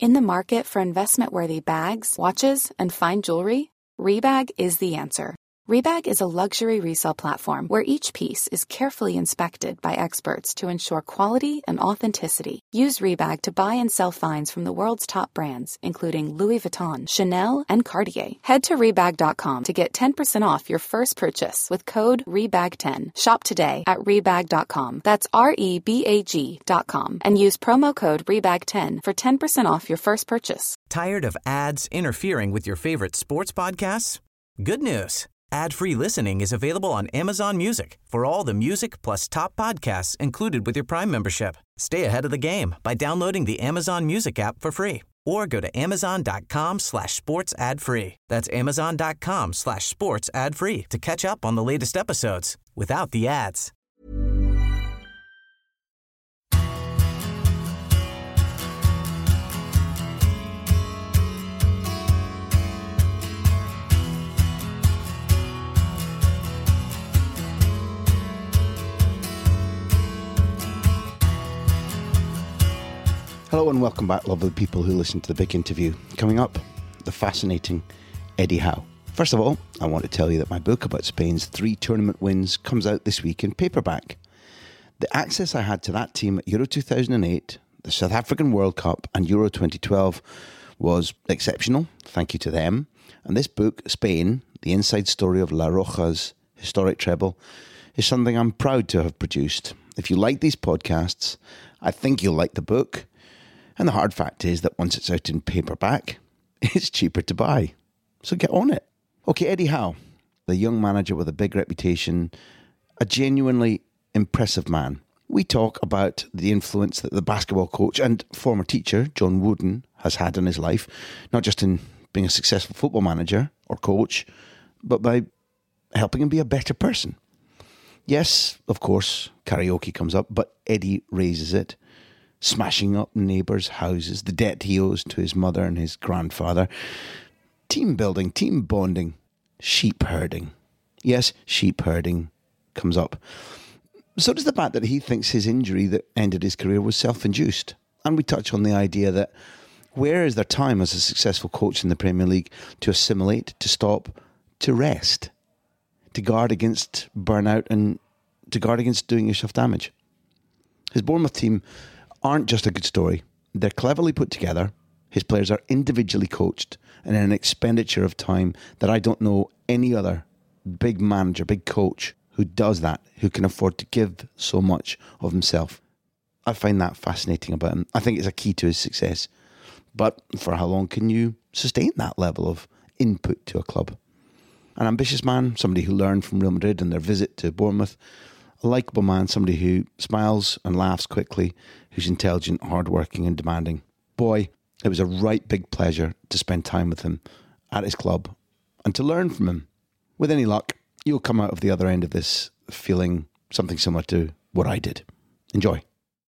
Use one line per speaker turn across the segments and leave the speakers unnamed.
In the market for investment-worthy bags, watches, and fine jewelry, Rebag is the answer. Rebag is a luxury resale platform where each piece is carefully inspected by experts to ensure quality and authenticity. Use Rebag to buy and sell finds from the world's top brands, including Louis Vuitton, Chanel, and Cartier. Head to Rebag.com to get 10% off your first purchase with code REBAG10. Shop today at Rebag.com. That's REBAG.com. And use promo code REBAG10 for 10% off your first purchase.
Tired of ads interfering with your favorite sports podcasts? Good news. Ad-free listening is available on Amazon Music for all the music plus top podcasts included with your Prime membership. Stay ahead of the game by downloading the Amazon Music app for free or go to amazon.com/sports ad free. That's amazon.com/sports ad free to catch up on the latest episodes without the ads.
Hello and welcome back, lovely people who listen to the big interview. Coming up, the fascinating Eddie Howe. First of all, I want to tell you that my book about Spain's 3 tournament wins comes out this week in paperback. The access I had to that team at Euro 2008, the South African World Cup and Euro 2012 was exceptional. Thank you to them. And this book, Spain, the inside story of La Roja's historic treble, is something I'm proud to have produced. If you like these podcasts, I think you'll like the book. And the hard fact is that once it's out in paperback, it's cheaper to buy. So get on it. Okay, Eddie Howe, the young manager with a big reputation, a genuinely impressive man. We talk about the influence that the basketball coach and former teacher, John Wooden, has had in his life, not just in being a successful football manager or coach, but by helping him be a better person. Yes, of course, karaoke comes up, but Eddie raises it. Smashing up neighbours' houses, the debt he owes to his mother and his grandfather. Team building, team bonding, sheep herding. Yes, sheep herding comes up. So does the fact that he thinks his injury that ended his career was self-induced. And we touch on the idea that where is there time as a successful coach in the Premier League to assimilate, to stop, to rest, to guard against burnout and to guard against doing yourself damage? His Bournemouth team aren't just a good story. They're cleverly put together. His players are individually coached and in an expenditure of time that I don't know any other big manager, big coach who does that, who can afford to give so much of himself. I find that fascinating about him. I think it's a key to his success. But for how long can you sustain that level of input to a club? An ambitious man, somebody who learned from Real Madrid and their visit to Bournemouth. A likeable man, somebody who smiles and laughs quickly, who's intelligent, hardworking and demanding. Boy, it was a right big pleasure to spend time with him at his club and to learn from him. With any luck, you'll come out of the other end of this feeling something similar to what I did. Enjoy.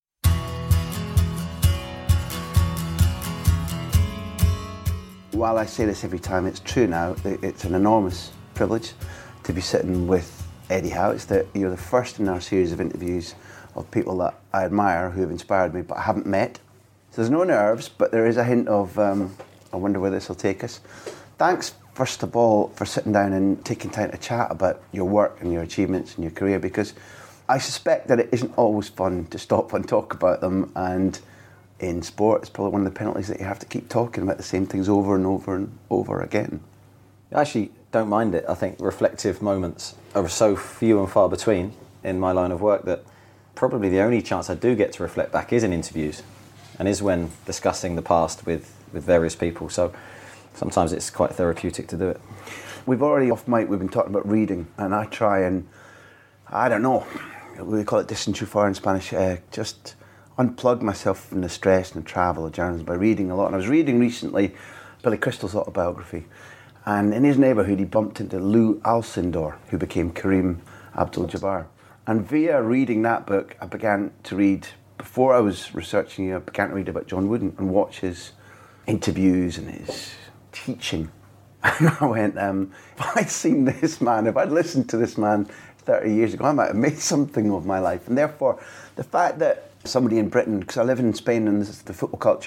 While I say this every time, it's true now. It's an enormous privilege to be sitting with Eddie Howe. It's that you're the first in our series of interviews of people that I admire who have inspired me but I haven't met. So there's no nerves, but there is a hint of I wonder where this will take us. Thanks first of all for sitting down and taking time to chat about your work and your achievements and your career, because I suspect that it isn't always fun to stop and talk about them, and in sport it's probably one of the penalties that you have to keep talking about the same things over and over and over again.
I actually don't mind it. I think reflective moments are so few and far between in my line of work that probably the only chance I do get to reflect back is in interviews and is when discussing the past with various people. So sometimes it's quite therapeutic to do it.
We've already off mic, we've been talking about reading, and I try and, I don't know, we call it desenchufar in Spanish, just unplug myself from the stress and the travel of journalism by reading a lot. And I was reading recently Billy Crystal's autobiography, and in his neighbourhood he bumped into Lou Alcindor, who became Kareem Abdul-Jabbar. And via reading that book, I began to read, before I was researching you, I began to read about John Wooden and watch his interviews and his teaching. And I went, if I'd seen this man, if I'd listened to this man 30 years ago, I might have made something of my life. And therefore, the fact that somebody in Britain, because I live in Spain and the football culture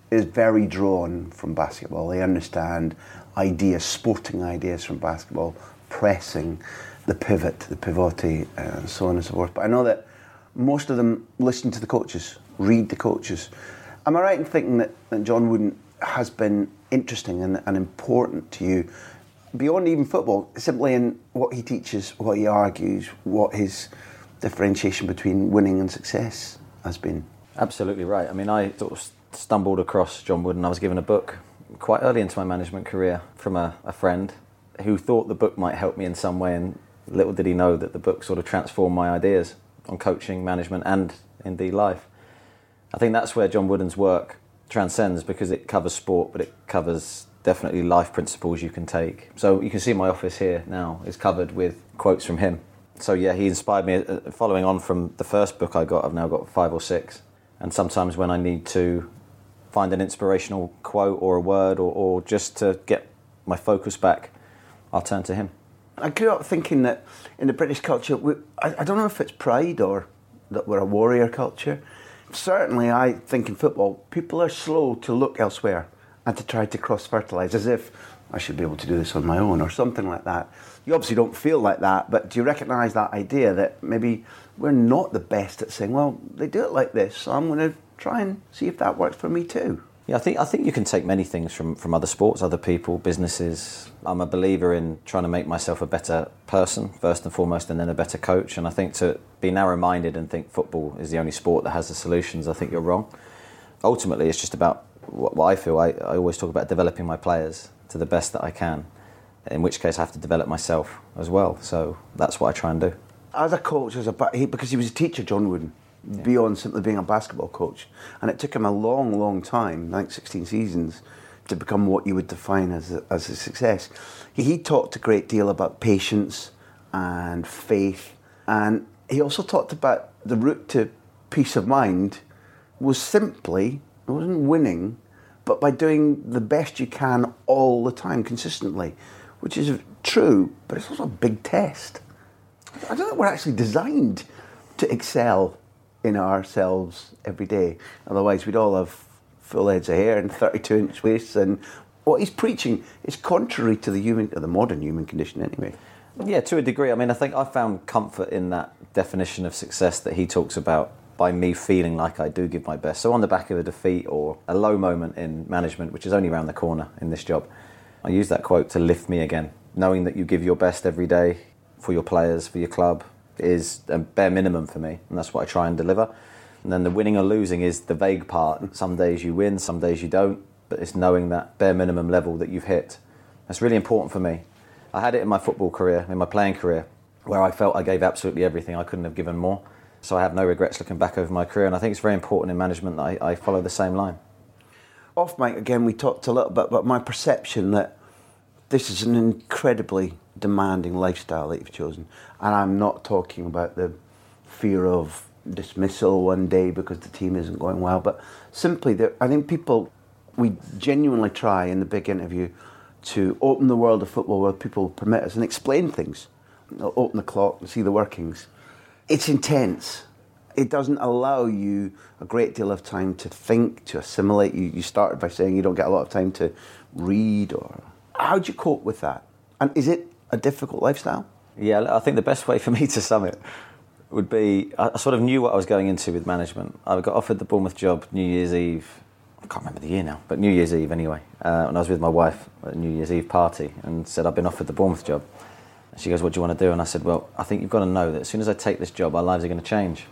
is very drawn from basketball. They understand ideas, sporting ideas from basketball, pressing, the pivot, the pivote, and so on and so forth. But I know that most of them listen to the coaches, read the coaches. Am I right in thinking that John Wooden has been interesting and important to you, beyond even football, simply in what he teaches, what he argues, what his differentiation between winning and success has been?
Absolutely right. I mean, I sort of stumbled across John Wooden. I was given a book quite early into my management career from a friend who thought the book might help me in some way, and little did he know that the book sort of transformed my ideas on coaching, management, and indeed life. I think that's where John Wooden's work transcends, because it covers sport, but it covers definitely life principles you can take. So you can see my office here now is covered with quotes from him. So yeah, he inspired me. Following on from the first book I got, I've now got 5 or 6. And sometimes when I need to find an inspirational quote or a word or just to get my focus back, I'll turn to him.
I grew up thinking that in the British culture, I don't know if it's pride or that we're a warrior culture. Certainly, I think in football, people are slow to look elsewhere and to try to cross-fertilise, as if I should be able to do this on my own or something like that. You obviously don't feel like that, but do you recognise that idea that maybe we're not the best at saying, well, they do it like this, so I'm going to try and see if that works for me too?
Yeah, I think you can take many things from other sports, other people, businesses. I'm a believer in trying to make myself a better person, first and foremost, and then a better coach. And I think to be narrow-minded and think football is the only sport that has the solutions, I think you're wrong. Ultimately, it's just about what I feel. I always talk about developing my players to the best that I can, in which case I have to develop myself as well. So that's what I try and do.
As a coach, because he was a teacher, John Wooden, beyond simply being a basketball coach. And it took him a long, long time, I think 16 seasons, to become what you would define as a success. He talked a great deal about patience and faith. And he also talked about the route to peace of mind was simply, it wasn't winning, but by doing the best you can all the time, consistently, which is true, but it's also a big test. I don't think we're actually designed to excel in ourselves every day. Otherwise, we'd all have full heads of hair and 32-inch waists. And what he's preaching is contrary to the modern human condition anyway.
Yeah, to a degree. I mean, I think I found comfort in that definition of success that he talks about by me feeling like I do give my best. So on the back of a defeat or a low moment in management, which is only around the corner in this job, I use that quote to lift me again. Knowing that you give your best every day for your players, for your club, is a bare minimum for me, and that's what I try and deliver. And then the winning or losing is the vague part. Some days you win, some days you don't, but it's knowing that bare minimum level that you've hit. That's really important for me. I had it in my football career, in my playing career, where I felt I gave absolutely everything. I couldn't have given more. So I have no regrets looking back over my career, and I think it's very important in management that I follow the same line.
Off mic, again, we talked a little bit about my perception that this is an incredibly demanding lifestyle that you've chosen. And I'm not talking about the fear of dismissal one day because the team isn't going well, but simply, I think we genuinely try in the big interview to open the world of football where people permit us and explain things. Open the clock and see the workings. It's intense. It doesn't allow you a great deal of time to think, to assimilate. You started by saying you don't get a lot of time to read. How do you cope with that? And is it a difficult lifestyle?
Yeah, I think the best way for me to sum it would be, I sort of knew what I was going into with management. I got offered the Bournemouth job New Year's Eve. I can't remember the year now, but New Year's Eve anyway. And I was with my wife at a New Year's Eve party and said, I've been offered the Bournemouth job. And she goes, what do you want to do? And I said, well, I think you've got to know that as soon as I take this job, our lives are going to change.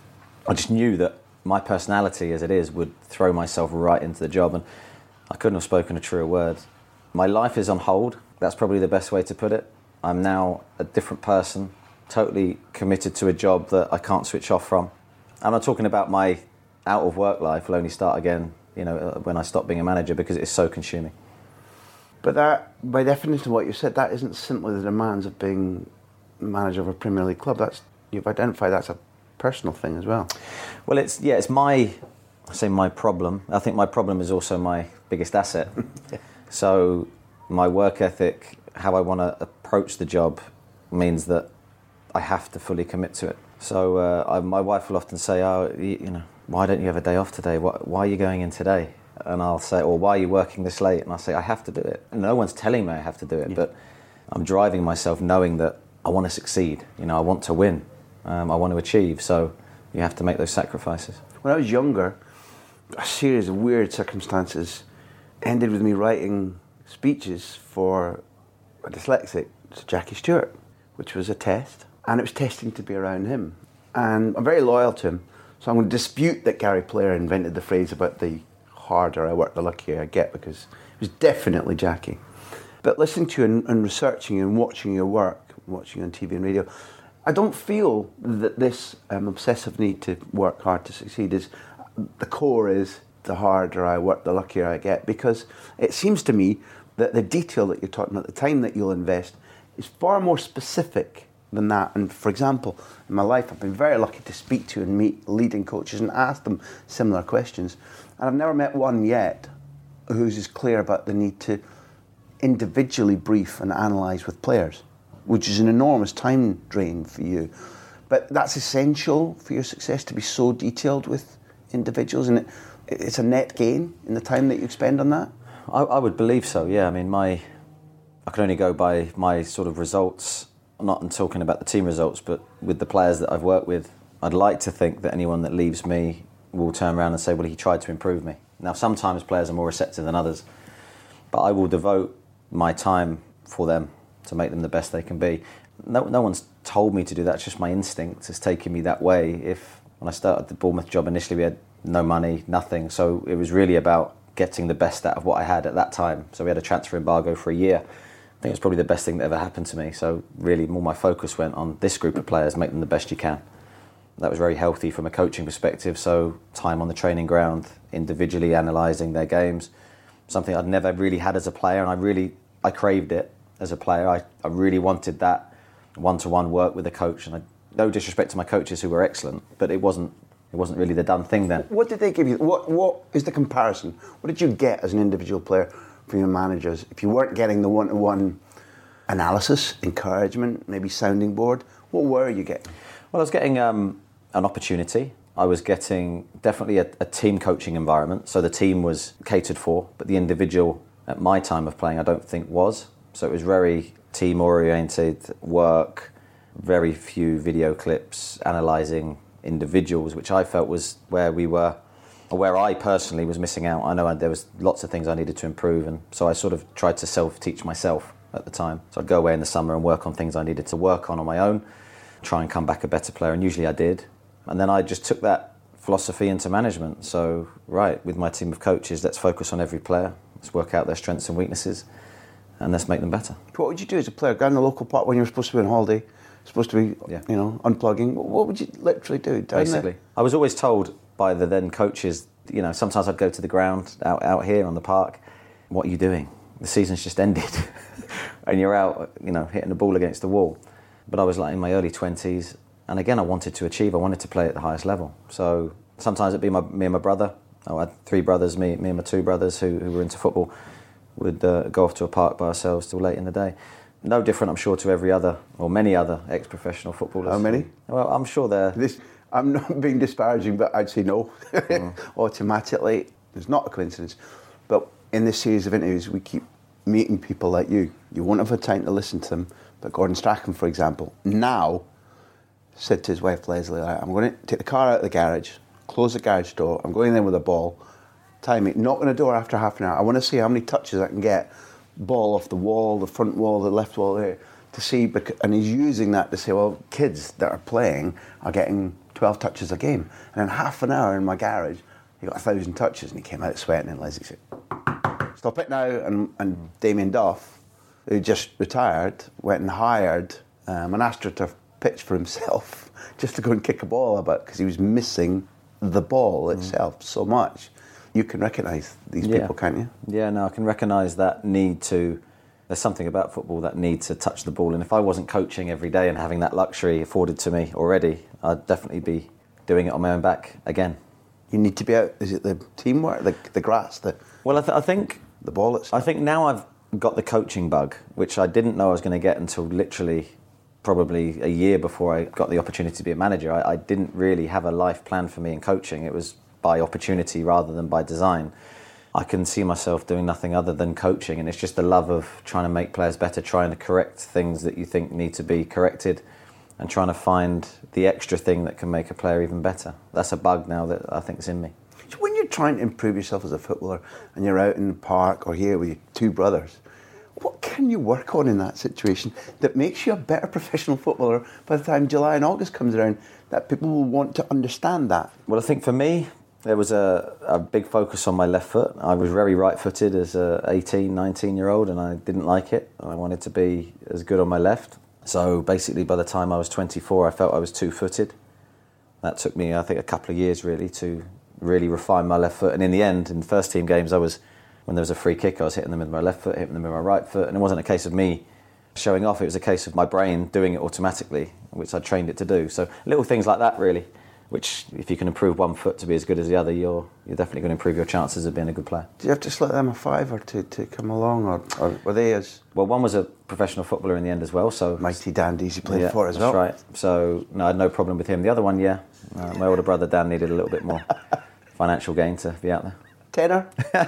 I just knew that my personality as it is would throw myself right into the job, and I couldn't have spoken a truer word. My life is on hold. That's probably the best way to put it. I'm now a different person, totally committed to a job that I can't switch off from. I'm not talking about my out of work life will only start again, when I stop being a manager, because it is so consuming.
But that, by definition of what you said, that isn't simply the demands of being manager of a Premier League club. You've identified that's a personal thing as well.
Well, it's my problem. I think my problem is also my biggest asset. So my work ethic, how I want to approach the job, means that I have to fully commit to it. So my wife will often say, why don't you have a day off today? Why are you going in today? and I'll say, "Well, why are you working this late?" And I'll say, "I have to do it." And no one's telling me I have to do it, but I'm driving myself knowing that I want to succeed. I want to win. I want to achieve. So you have to make those sacrifices.
When I was younger, a series of weird circumstances ended with me writing speeches for a dyslexic, Sir Jackie Stewart, which was a test, and it was testing to be around him. And I'm very loyal to him, so I'm going to dispute that Gary Player invented the phrase about the harder I work, the luckier I get, because it was definitely Jackie. But listening to you and researching and watching your work, watching you on TV and radio, I don't feel that this obsessive need to work hard to succeed is, the core is the harder I work, the luckier I get, because it seems to me that the detail that you're talking about, the time that you'll invest, is far more specific than that. And for example, in my life, I've been very lucky to speak to and meet leading coaches and ask them similar questions. And I've never met one yet who's as clear about the need to individually brief and analyse with players, which is an enormous time drain for you. But that's essential for your success, to be so detailed with individuals, and it's a net gain in the time that you spend on that?
I would believe so, yeah. I mean, I can only go by my sort of results. I'm not talking about the team results, but with the players that I've worked with, I'd like to think that anyone that leaves me will turn around and say, well, he tried to improve me. Now, sometimes players are more receptive than others, but I will devote my time for them to make them the best they can be. No one's told me to do that. It's just my instinct. It's taken me that way. When I started the Bournemouth job initially, we had no money, nothing. So it was really about getting the best out of what I had at that time. So we had a transfer embargo for a year. I think it was probably the best thing that ever happened to me. So really, more my focus went on this group of players, make them the best you can. That was very healthy from a coaching perspective. So time on the training ground, individually analysing their games, something I'd never really had as a player, and I craved it as a player. I really wanted that one-to-one work with a coach, and no disrespect to my coaches who were excellent, but it wasn't really the done thing then.
What did they give you? What is the comparison? What did you get as an individual player from your managers? If you weren't getting the one-to-one analysis, encouragement, maybe sounding board, what were you getting?
Well, I was getting an opportunity. I was getting definitely a team coaching environment. So the team was catered for, but the individual at my time of playing, I don't think was. So it was very team-oriented work, very few video clips, analysing individuals, which I felt was where we were, or where I personally was missing out. I know there was lots of things I needed to improve, and so I sort of tried to self-teach myself at the time. So I'd go away in the summer and work on things I needed to work on my own, try and come back a better player, and usually I did. And then I just took that philosophy into management. So, with my team of coaches, let's focus on every player, let's work out their strengths and weaknesses, and let's make them better.
What would you do as a player? Go in the local park when you were supposed to be on holiday, supposed to be, unplugging. What would you literally do?
Basically, I was always told by the then coaches, sometimes I'd go to the ground out here on the park. What are you doing? The season's just ended, and you're out, hitting the ball against the wall. But I was in my early 20s, and again, I wanted to achieve. I wanted to play at the highest level. So sometimes it'd be me and my brother. I had 3 brothers, me and my 2 brothers who were into football. Would go off to a park by ourselves till late in the day. No different, I'm sure, to every other, or many other ex-professional footballers.
How many?
Well, I'm sure
I'm not being disparaging, but I'd say no. Automatically. It's not a coincidence. But in this series of interviews, we keep meeting people like you. You won't have had time to listen to them. But Gordon Strachan, for example, now said to his wife, Leslie, I'm going to take the car out of the garage, close the garage door, I'm going in there with a ball, time it, knock on the door after half an hour. I want to see how many touches I can get. Ball off the wall, the front wall, the left wall there, to see, and he's using that to say, well, kids that are playing are getting 12 touches a game. And in half an hour in my garage, he got 1,000 touches, and he came out sweating, and Leslie said, stop it now. And Damien Duff, who just retired, went and hired an AstroTurf pitch for himself just to go and kick a ball about, because he was missing the ball itself so much. You can recognise these people, can't you? Yeah,
no, I can recognise that need to... There's something about football, that need to touch the ball. And if I wasn't coaching every day and having that luxury afforded to me already, I'd definitely be doing it on my own back again. You need to be out... Is it the teamwork, the grass, Well, I think...
The ball itself?
I think now I've got the coaching bug, which I didn't know I was going to get until literally probably a year before I got the opportunity to be a manager. I didn't really have a life plan for me in coaching. It was by opportunity rather than by design. I can see myself doing nothing other than coaching, and it's just the love of trying to make players better, trying to correct things that you think need to be corrected, and trying to find the extra thing that can make a player even better. That's a bug now that I think is in me.
So when you're trying to improve yourself as a footballer and you're out in the park or here with your two brothers, what can you work on in that situation that makes you a better professional footballer by the time July and August comes around, that people will want to understand that?
Well, I think for me, there was a big focus on my left foot. I was very right-footed as a 18, 19-year-old, and I didn't like it. I wanted to be as good on my left. So basically, by the time I was 24, I felt I was two-footed. That took me, I think, a couple of years, really, to really refine my left foot. And in the end, in first team games, when there was a free kick, I was hitting them with my left foot, hitting them with my right foot. And it wasn't a case of me showing off. It was a case of my brain doing it automatically, which I trained it to do. So little things like that, really, which if you can improve one foot to be as good as the other, you're definitely going to improve your chances of being a good player.
Do you have to slip them a fiver to come along, or were they as...
Well, one was a professional footballer in the end as well, so...
Mighty dandies you played for as well.
That's right. So, no, I had no problem with him. The other one, yeah. My older brother Dan needed a little bit more financial gain to be out there.
Tenner?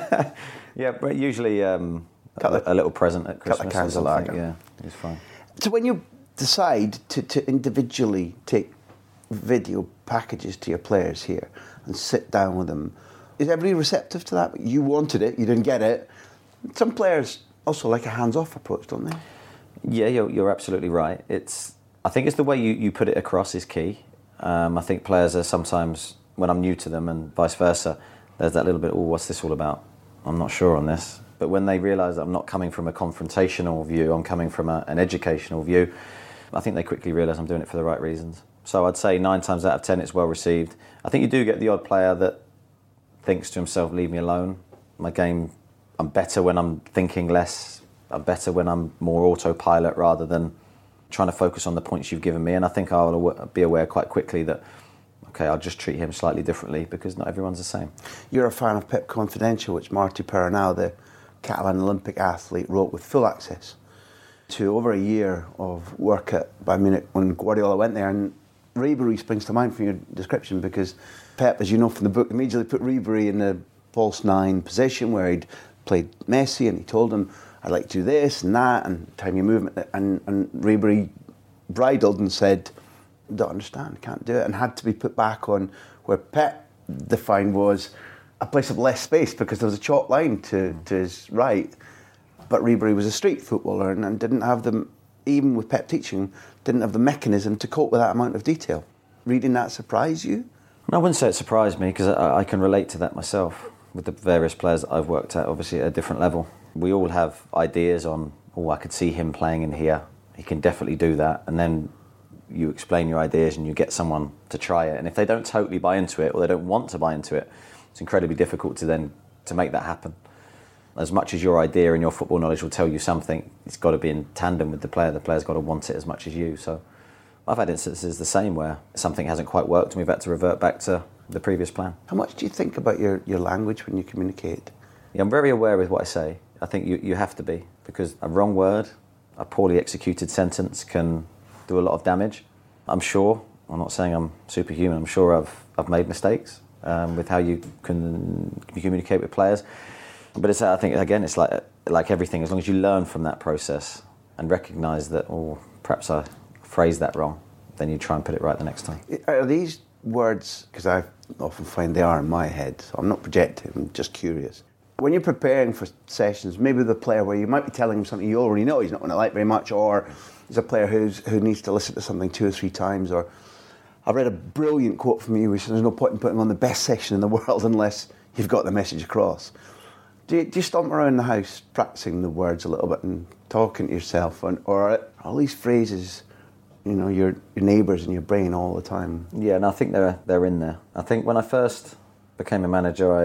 Yeah, but usually a little present at Christmas.
Couple of cans of lager.
Yeah, it was fine.
So when you decide to individually take video packages to your players here and sit down with them, is everybody receptive to that? You wanted it, you didn't get it. Some players also like a hands-off approach, don't they?
Yeah, you're absolutely right. I think it's the way you put it across is key. I think players are sometimes, when I'm new to them and vice versa, there's that little bit, what's this all about? I'm not sure on this. But when they realise that I'm not coming from a confrontational view, I'm coming from an educational view, I think they quickly realise I'm doing it for the right reasons. So I'd say 9 times out of 10 it's well received. I think you do get the odd player that thinks to himself, leave me alone. My game, I'm better when I'm thinking less. I'm better when I'm more autopilot rather than trying to focus on the points you've given me. And I think I'll be aware quite quickly that, okay, I'll just treat him slightly differently because not everyone's the same. You're
a fan of Pep Confidential, which Marty Perarnau, the Catalan Olympic athlete, wrote with full access to over a year of work at Bayern Munich when Guardiola went there. And Ribery springs to mind from your description because Pep, as you know from the book, immediately put Ribery in the false 9 position where he'd played Messi, and he told him, I'd like to do this and that and time your movement, and Ribery bridled and said, don't understand, can't do it, and had to be put back on where Pep defined was a place of less space because there was a chalk line to his right. But Ribery was a street footballer and didn't have the, even with Pep teaching, didn't have the mechanism to cope with that amount of detail. Reading that surprise you?
No, I wouldn't say it surprised me because I can relate to that myself with the various players that I've worked at, obviously at a different level. We all have ideas on, I could see him playing in here. He can definitely do that. And then you explain your ideas and you get someone to try it. And if they don't totally buy into it or they don't want to buy into it, it's incredibly difficult to make that happen. As much as your idea and your football knowledge will tell you something, it's got to be in tandem with the player. The player's got to want it as much as you. So I've had instances the same where something hasn't quite worked and we've had to revert back to the previous plan.
How much do you think about your language when you communicate?
Yeah, I'm very aware with what I say. I think you have to be, because a wrong word, a poorly executed sentence can do a lot of damage. I'm not saying I'm superhuman, I'm sure I've made mistakes with how you can communicate with players. But I think, again, it's like everything, as long as you learn from that process and recognise that, perhaps I phrased that wrong, then you try and put it right the next time.
Are these words, because I often find they are in my head, so I'm not projecting, I'm just curious. When you're preparing for sessions, maybe with a player where you might be telling him something you already know he's not going to like very much, or there's a player who needs to listen to something 2 or 3 times, or I've read a brilliant quote from you which there's no point in putting on the best session in the world unless you've got the message across. Do you stomp around the house practicing the words a little bit and talking to yourself, or are all these phrases, your neighbours in your brain all the time?
Yeah, and I think they're in there. I think when I first became a manager,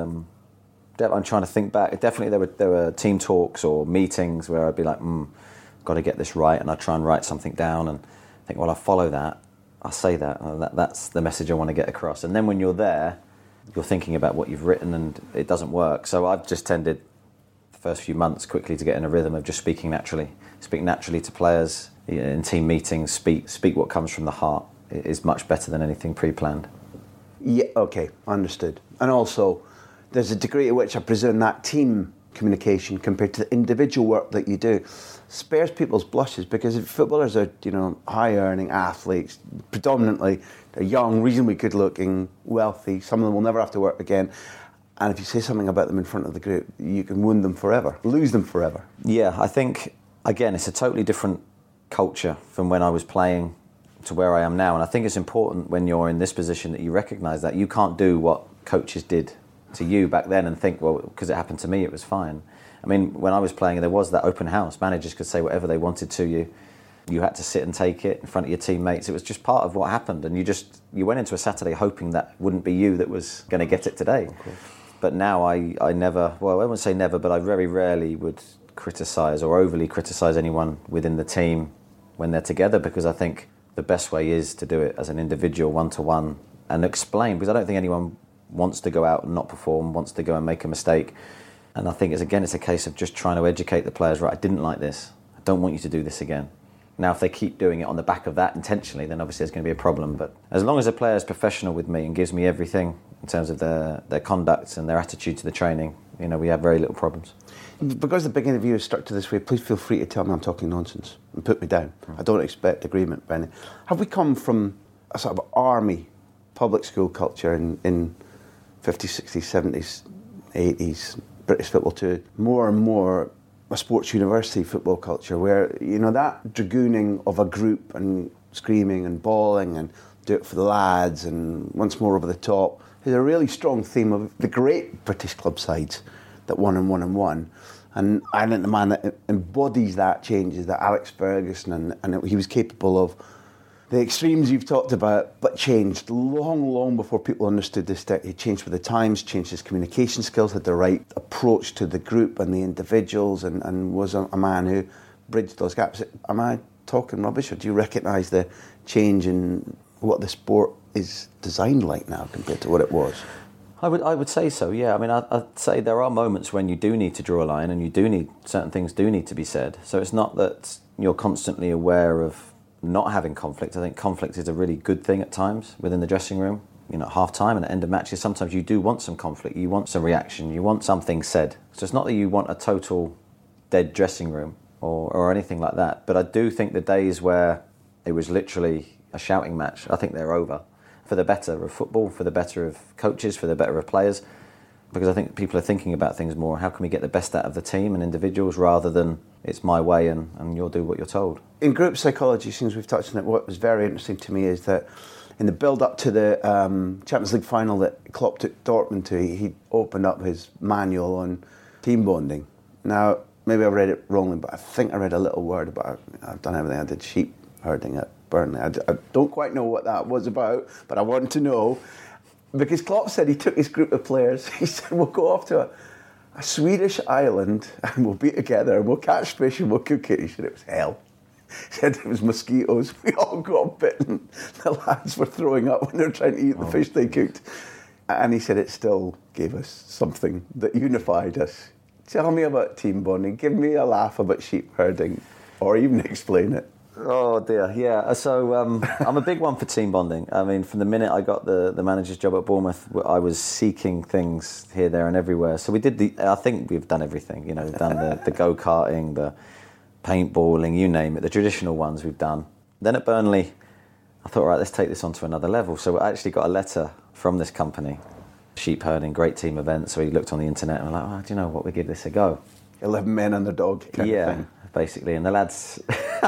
I'm trying to think back. Definitely there were team talks or meetings where I'd be like, got to get this right, and I'd try and write something down and think, well, I'll follow that, I'll say that, that's the message I want to get across. And then when you're there, you're thinking about what you've written and it doesn't work. So I've just tended the first few months quickly to get in a rhythm of just speaking naturally. Speak naturally to players in team meetings, speak what comes from the heart. It is much better than anything pre-planned.
Yeah, okay, understood. And also, there's a degree to which I presume that team communication compared to the individual work that you do spares people's blushes, because if footballers are, high-earning athletes, predominantly they're young, reasonably good-looking, wealthy. Some of them will never have to work again. And if you say something about them in front of the group, you can wound them forever, lose them forever.
Yeah, I think, again, it's a totally different culture from when I was playing to where I am now. And I think it's important when you're in this position that you recognise that you can't do what coaches did to you back then and think, well, because it happened to me, it was fine. I mean, when I was playing, there was that open house. Managers could say whatever they wanted to you. You had to sit and take it in front of your teammates. It was just part of what happened. And you went into a Saturday hoping that wouldn't be you that was going to get it today. But now I never, well, I wouldn't say never, but I very rarely would criticise or overly criticise anyone within the team when they're together, because I think the best way is to do it as an individual, one-to-one, and explain, because I don't think anyone wants to go out and not perform, wants to go and make a mistake. And I think, it's a case of just trying to educate the players, right, I didn't like this. I don't want you to do this again. Now, if they keep doing it on the back of that intentionally, then obviously there's going to be a problem. But as long as a player is professional with me and gives me everything in terms of their conduct and their attitude to the training, we have very little problems.
Because the big interview is structured this way, please feel free to tell me I'm talking nonsense and put me down. I don't expect agreement, Benny. Have we come from a sort of army public school culture in 50s, 60s, 70s, 80s, British football to more and more a sports university football culture where, that dragooning of a group and screaming and bawling and do it for the lads and once more over the top is a really strong theme of the great British club sides that won and won and won. And I think the man that embodies that change is that Alex Ferguson, and he was capable of the extremes you've talked about, but changed long before people understood this. He changed with the times, changed his communication skills, had the right approach to the group and the individuals, and was a man who bridged those gaps. Am I talking rubbish, or do you recognise the change in what the sport is designed like now compared to what it was?
I would say so, yeah. I mean, I'd say there are moments when you do need to draw a line and certain things do need to be said. So it's not that you're constantly aware of not having conflict. I think conflict is a really good thing at times within the dressing room. At half-time and at end of matches, sometimes you do want some conflict, you want some reaction, you want something said. So it's not that you want a total dead dressing room or anything like that, but I do think the days where it was literally a shouting match, I think they're over. For the better of football, for the better of coaches, for the better of players, because I think people are thinking about things more. How can we get the best out of the team and individuals rather than it's my way and you'll do what you're told?
In group psychology, since we've touched on it, what was very interesting to me is that in the build-up to the Champions League final that Klopp took Dortmund to, he opened up his manual on team bonding. Now, maybe I read it wrongly, but I think I read a little word about it. I've done everything. I did sheep herding at Burnley. I don't quite know what that was about, but I wanted to know. Because Klopp said he took his group of players, he said, we'll go off to a Swedish island and we'll be together and we'll catch fish and we'll cook it. He said it was hell. He said it was mosquitoes. We all got bitten. The lads were throwing up when they were trying to eat the fish they cooked. And he said it still gave us something that unified us. Tell me about team bonding. Give me a laugh about sheep herding, or even explain it.
Oh dear, yeah. So I'm a big one for team bonding. I mean, from the minute I got the manager's job at Bournemouth, I was seeking things here, there, and everywhere. So we did I think we've done everything. We've done the go-karting, the paintballing, you name it, the traditional ones we've done. Then at Burnley, I thought, right, let's take this on to another level. So I actually got a letter from this company, sheep herding, great team event. So we looked on the internet and we're like, oh, do you know what? We give this a go.
11 men and their dog kind of thing.
Basically, and the lads,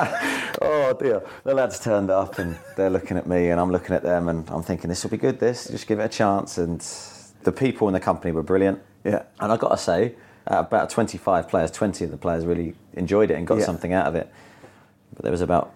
oh dear, the lads turned up and they're looking at me and I'm looking at them and I'm thinking, this will be good, just give it a chance. And the people in the company were brilliant.
Yeah.
And I've got to say, about 25 players, 20 of the players really enjoyed it and got something out of it. But there was about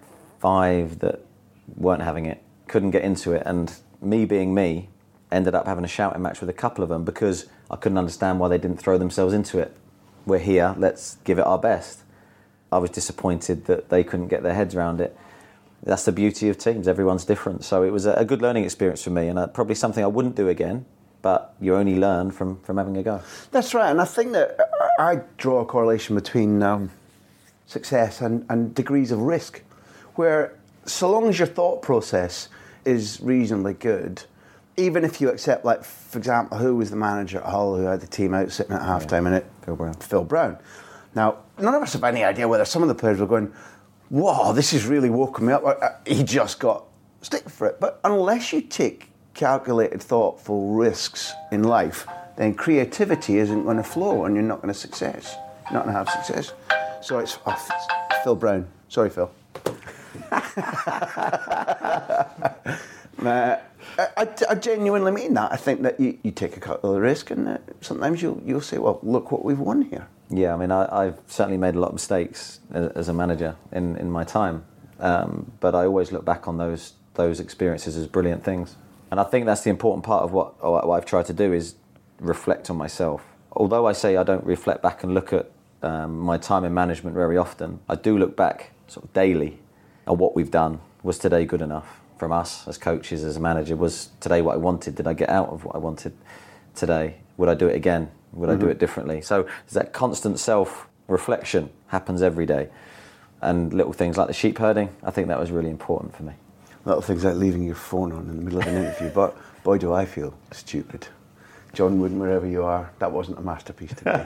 5 that weren't having it, couldn't get into it. And me being me, ended up having a shouting match with a couple of them because I couldn't understand why they didn't throw themselves into it. We're here, let's give it our best. I was disappointed that they couldn't get their heads around it. That's the beauty of teams, everyone's different. So it was a good learning experience for me and probably something I wouldn't do again, but you only learn from having a go.
That's right, and I think that I draw a correlation between success and degrees of risk, where so long as your thought process is reasonably good, even if you accept, like, for example, who was the manager at Hull who had the team out sitting at half-time in it?
Phil Brown.
Phil Brown. Now, none of us have any idea whether some of the players were going, whoa, this has really woken me up. He just got stick for it. But unless you take calculated, thoughtful risks in life, then creativity isn't going to flow and you're not going to success. You're not going to have success. So it's Phil Brown. Sorry, Phil. I genuinely mean that. I think that you take a couple of risk, and sometimes you'll say, well, look what we've won here.
Yeah, I mean, I've certainly made a lot of mistakes as a manager in my time, but I always look back on those experiences as brilliant things. And I think that's the important part of what I've tried to do is reflect on myself. Although I say I don't reflect back and look at my time in management very often, I do look back sort of daily at what we've done. Was today good enough from us as coaches, as a manager? Was today what I wanted? Did I get out of what I wanted today? Would I do it again? Would I do it differently? So there's that constant self-reflection happens every day. And little things like the sheep herding, I think that was really important for me.
Little things like leaving your phone on in the middle of an interview, but boy do I feel stupid. John Wooden, wherever you are, that wasn't a masterpiece today.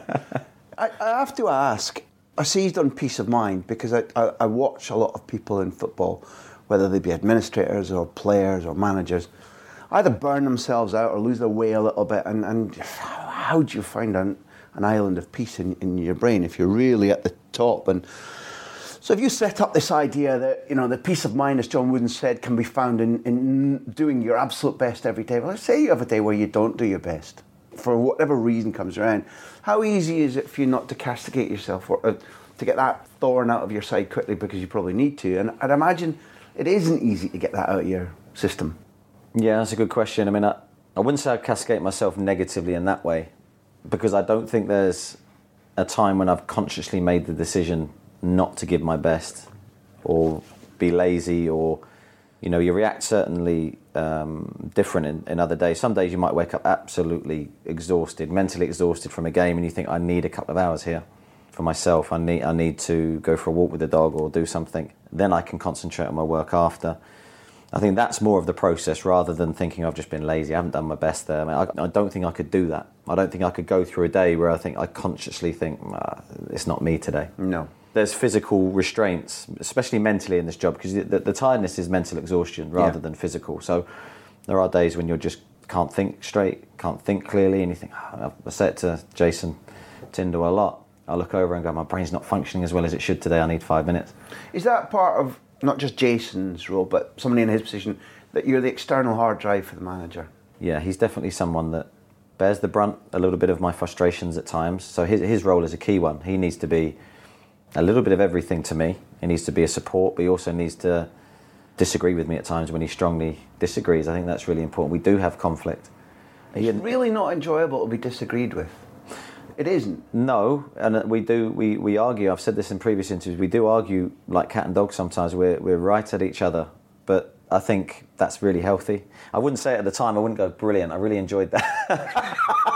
I have to ask, I seized on peace of mind because I watch a lot of people in football, whether they be administrators or players or managers, either burn themselves out or lose their way a little bit. And how do you find an island of peace in your brain if you're really at the top? And so if you set up this idea that, you know, the peace of mind, as John Wooden said, can be found in doing your absolute best every day. Well, let's say you have a day where you don't do your best, for whatever reason comes around. How easy is it for you not to castigate yourself or to get that thorn out of your side quickly because you probably need to? And I'd imagine it isn't easy to get that out of your system. Yeah,
that's a good question. I mean, I wouldn't say I castigate myself negatively in that way, because I don't think there's a time when I've consciously made the decision not to give my best or be lazy, or, you know, you react certainly different in other days. Some days you might wake up absolutely exhausted, mentally exhausted from a game, and you think, I need a couple of hours here for myself. I need to go for a walk with the dog or do something. Then I can concentrate on my work after. I think that's more of the process rather than thinking I've just been lazy, I haven't done my best there. I mean, I don't think I could do that. I don't think I could go through a day where I consciously think, it's not me today.
No.
There's physical restraints, especially mentally in this job, because the tiredness is mental exhaustion rather than physical. So there are days when you just can't think straight, can't think clearly, and you think, I say it to Jason Tyndall a lot. I look over and go, my brain's not functioning as well as it should today, I need 5 minutes.
Is that part of not just Jason's role, but somebody in his position, that you're the external hard drive for the manager?
Yeah, he's definitely someone that bears the brunt a little bit of my frustrations at times. So his role is a key one. He needs to be a little bit of everything to me. He needs to be a support, but he also needs to disagree with me at times when he strongly disagrees. I think that's really important. We do have conflict.
It's really not enjoyable to be disagreed with. It isn't.
No, and we argue. I've said this in previous interviews. We do argue like cat and dog sometimes. We're right at each other, but I think that's really healthy. I wouldn't say it at the time. I wouldn't go, brilliant, I really enjoyed that.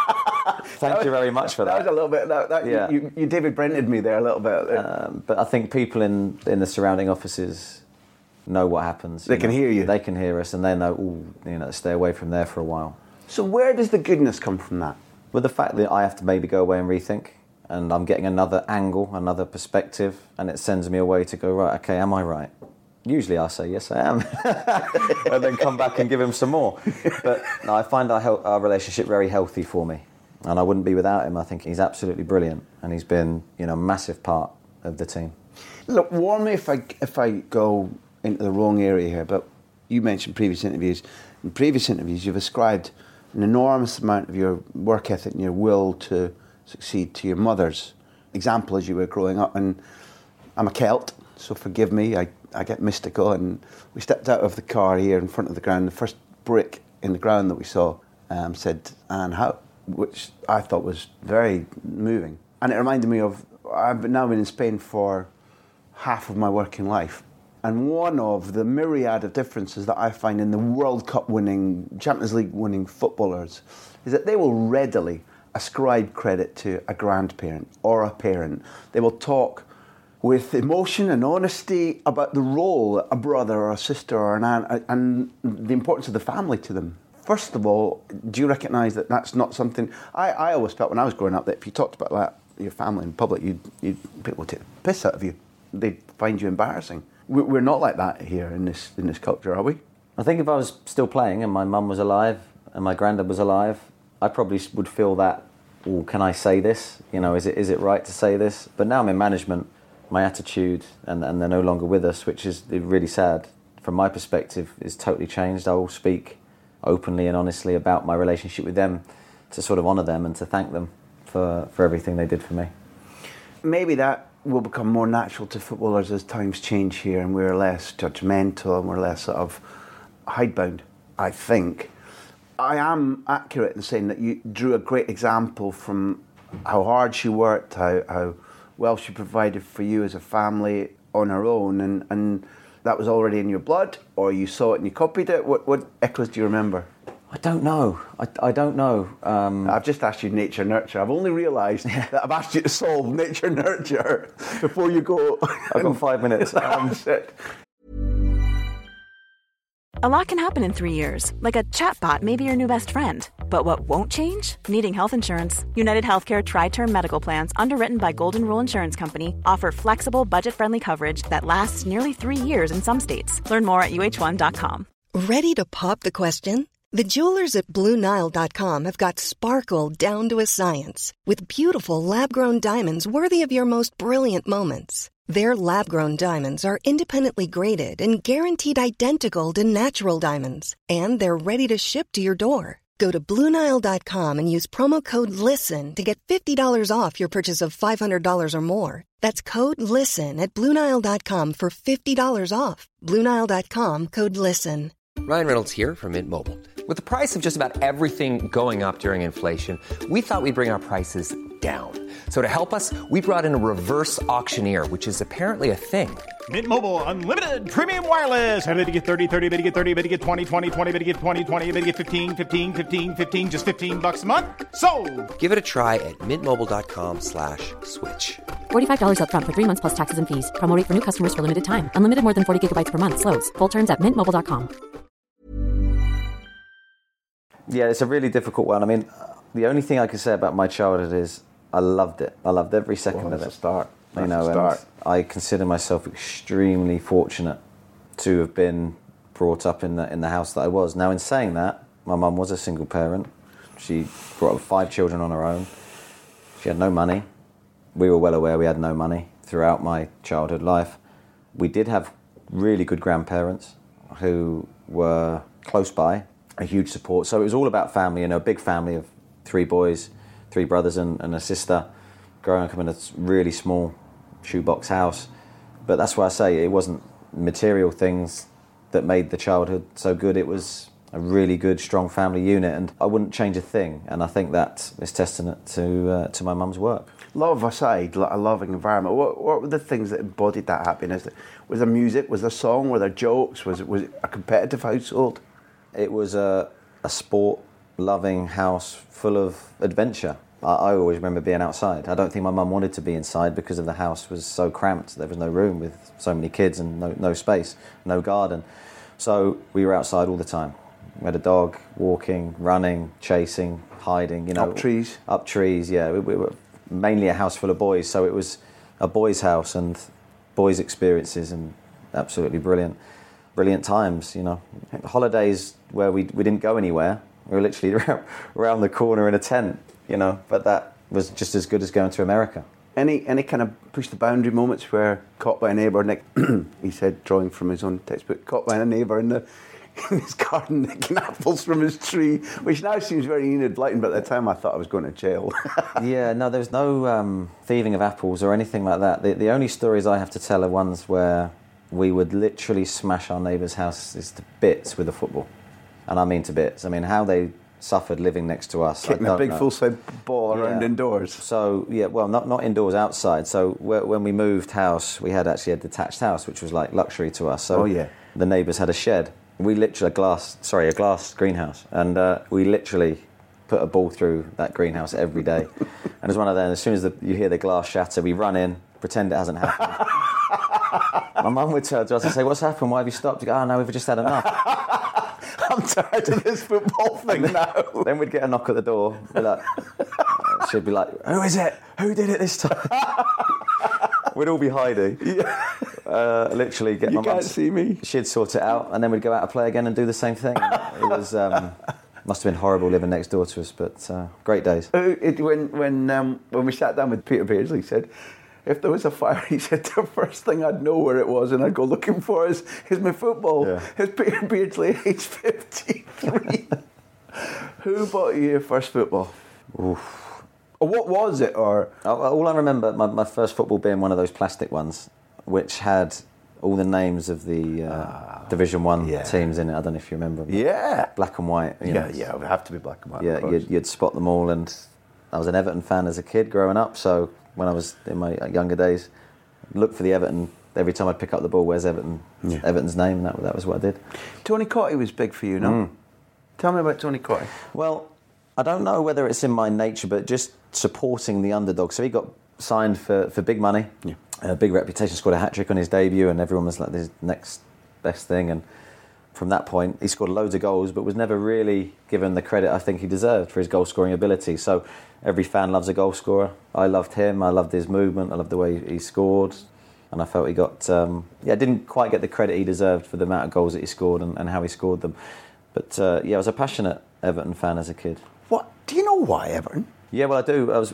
Thank you very much for that.
That was a little bit.
Yeah.
You David Brented me there a little bit.
But I think people in the surrounding offices know what happens.
They can hear you.
They can hear us, and they know, stay away from there for a while.
So where does the goodness come from that?
With the fact that I have to maybe go away and rethink, and I'm getting another angle, another perspective, and it sends me away to go, right, okay, am I right? Usually I say, yes, I am. And then come back and give him some more. But no, I find our relationship very healthy for me. And I wouldn't be without him. I think he's absolutely brilliant. And he's been, a massive part of the team.
Look, warn me if I go into the wrong area here, but you mentioned previous interviews. In previous interviews, you've ascribed an enormous amount of your work ethic and your will to succeed to your mother's example as you were growing up. And I'm a Celt, so forgive me, I get mystical. And we stepped out of the car here in front of the ground. The first brick in the ground that we saw said Anne Howe, which I thought was very moving. And it reminded me of, I've now been in Spain for half of my working life. And one of the myriad of differences that I find in the World Cup winning, Champions League winning footballers is that they will readily ascribe credit to a grandparent or a parent. They will talk with emotion and honesty about the role that a brother or a sister or an aunt and the importance of the family to them First of all, do you recognise that that's not something... I always felt when I was growing up that if you talked about that, your family in public, people would take the piss out of you. They'd find you embarrassing. We're not like that here in this culture, are we?
I think if I was still playing and my mum was alive and my granddad was alive, I probably would feel that, oh, can I say this? You know, is it right to say this? But now I'm in management, my attitude, and they're no longer with us, which is really sad. From my perspective, is totally changed. I will speak openly and honestly about my relationship with them to sort of honour them and to thank them for everything they did for me.
Maybe that will become more natural to footballers as times change here and we're less judgmental and we're less sort of hidebound, I think. I am accurate in saying that you drew a great example from how hard she worked, how well she provided for you as a family on her own, and that was already in your blood, or you saw it and you copied it? What echoes do you remember?
I don't know. I don't know.
I've just asked you nature nurture. I've only realised that I've asked you to solve nature nurture before you go.
I've got 5 minutes.
That's it.
A lot can happen in 3 years, like a chatbot may be your new best friend. But what won't change? Needing health insurance. United Healthcare Tri-Term Medical Plans, underwritten by Golden Rule Insurance Company, offer flexible, budget-friendly coverage that lasts nearly 3 years in some states. Learn more at uh1.com.
Ready to pop the question? The jewelers at BlueNile.com have got sparkle down to a science with beautiful lab-grown diamonds worthy of your most brilliant moments. Their lab-grown diamonds are independently graded and guaranteed identical to natural diamonds, and they're ready to ship to your door. Go to BlueNile.com and use promo code LISTEN to get $50 off your purchase of $500 or more. That's code LISTEN at BlueNile.com for $50 off. BlueNile.com, code LISTEN.
Ryan Reynolds here from Mint Mobile. With the price of just about everything going up during inflation, we thought we'd bring our prices down. So to help us, we brought in a reverse auctioneer, which is apparently a thing.
Mint Mobile Unlimited Premium Wireless. How to get 30, 30, bit to get 30, bit to get 20, 20, 20, bit to get 20, 20, bit to get 15, 15, 15, 15, just $15 a month? Sold!
Give it a try at mintmobile.com/switch.
$45 up front for 3 months plus taxes and fees. Promo rate for new customers for limited time. Unlimited more than 40 gigabytes per month. Slows full terms at mintmobile.com.
Yeah, it's a really difficult one. I mean, the only thing I can say about my childhood is I loved it. I loved every second of it.
Start.
You know, and I consider myself extremely fortunate to have been brought up in the house that I was. Now, in saying that, my mum was a single parent. She brought up 5 children on her own. She had no money. We were well aware we had no money throughout my childhood life. We did have really good grandparents who were close by, a huge support. So it was all about family, you know, a big family of 3 boys, 3 brothers and a sister, growing up in a really small shoebox house. But that's why I say it wasn't material things that made the childhood so good. It was a really good, strong family unit, and I wouldn't change a thing. And I think that is testament to my mum's work.
Love aside, a loving environment. What were the things that embodied that happiness? Was there music? Was there song? Were there jokes? Was it a competitive household?
It was a sport-loving house full of adventure. I always remember being outside. I don't think my mum wanted to be inside because of the house was so cramped. There was no room with so many kids and no space, no garden. So we were outside all the time. We had a dog, walking, running, chasing, hiding. You know,
up trees.
Up trees, yeah. We were mainly a house full of boys, so it was a boys' house and boys' experiences, and absolutely brilliant times. You know, holidays where we didn't go anywhere. We were literally around the corner in a tent. You know, but that was just as good as going to America.
Any kind of push the boundary moments where caught by a neighbour, Nick, he said, drawing from his own textbook, caught by a neighbour in his garden nicking apples from his tree, which now seems very Enid Blyton, but at the time I thought I was going to jail.
Yeah, no, there was no thieving of apples or anything like that. The only stories I have to tell are ones where we would literally smash our neighbours' houses to bits with a football. And I mean to bits. I mean, how they suffered living next to us.
Kicking a big full-side ball around indoors.
So, yeah, well, not indoors, outside. So when we moved house, we had actually a detached house, which was like luxury to us. So the neighbours had a shed. We literally, a glass greenhouse. And we literally put a ball through that greenhouse every day. And it's one of them, as soon as you hear the glass shatter, we run in, pretend it hasn't happened. My mum would turn to us and say, "What's happened? Why have you stopped?" You go, "Oh, no, we've just had enough."
I'm tired of this football thing now.
Then we'd get a knock at the door. She'd be like, who is it? Who did it this time? We'd all be hiding. Literally get my mum.
You can't see me.
She'd sort it out, and then we'd go out and play again and do the same thing. It was must have been horrible living next door to us, but great days.
When we sat down with Peter Beardsley, he said, if there was a fire, he said, the first thing I'd know where it was and I'd go looking for is my football.
Yeah.
Here's Peter Beardsley, age 53. Who bought you your first football?
Oof.
Or what was it? Or
all I remember, my first football being one of those plastic ones, which had all the names of the Division 1 teams in it. I don't know if you remember them.
Yeah.
Black and white. You know.
It would have to be black and white.
Yeah, you'd spot them all, and I was an Everton fan as a kid growing up, so when I was in my younger days, look for the Everton. Every time I'd pick up the ball, where's Everton?
Yeah.
Everton's name, and that was what I did.
Tony Cottee was big for you, no? Tell me about Tony Cottee.
Well, I don't know whether it's in my nature, but just supporting the underdog. So he got signed for big money, big reputation, scored a hat-trick on his debut, and everyone was like, this next best thing. And from that point, he scored loads of goals, but was never really given the credit I think he deserved for his goal-scoring ability. So every fan loves a goal scorer. I loved him. I loved his movement. I loved the way he scored. And I felt he got, didn't quite get the credit he deserved for the amount of goals that he scored and how he scored them. But I was a passionate Everton fan as a kid.
What? Do you know why Everton?
Yeah, well, I do. I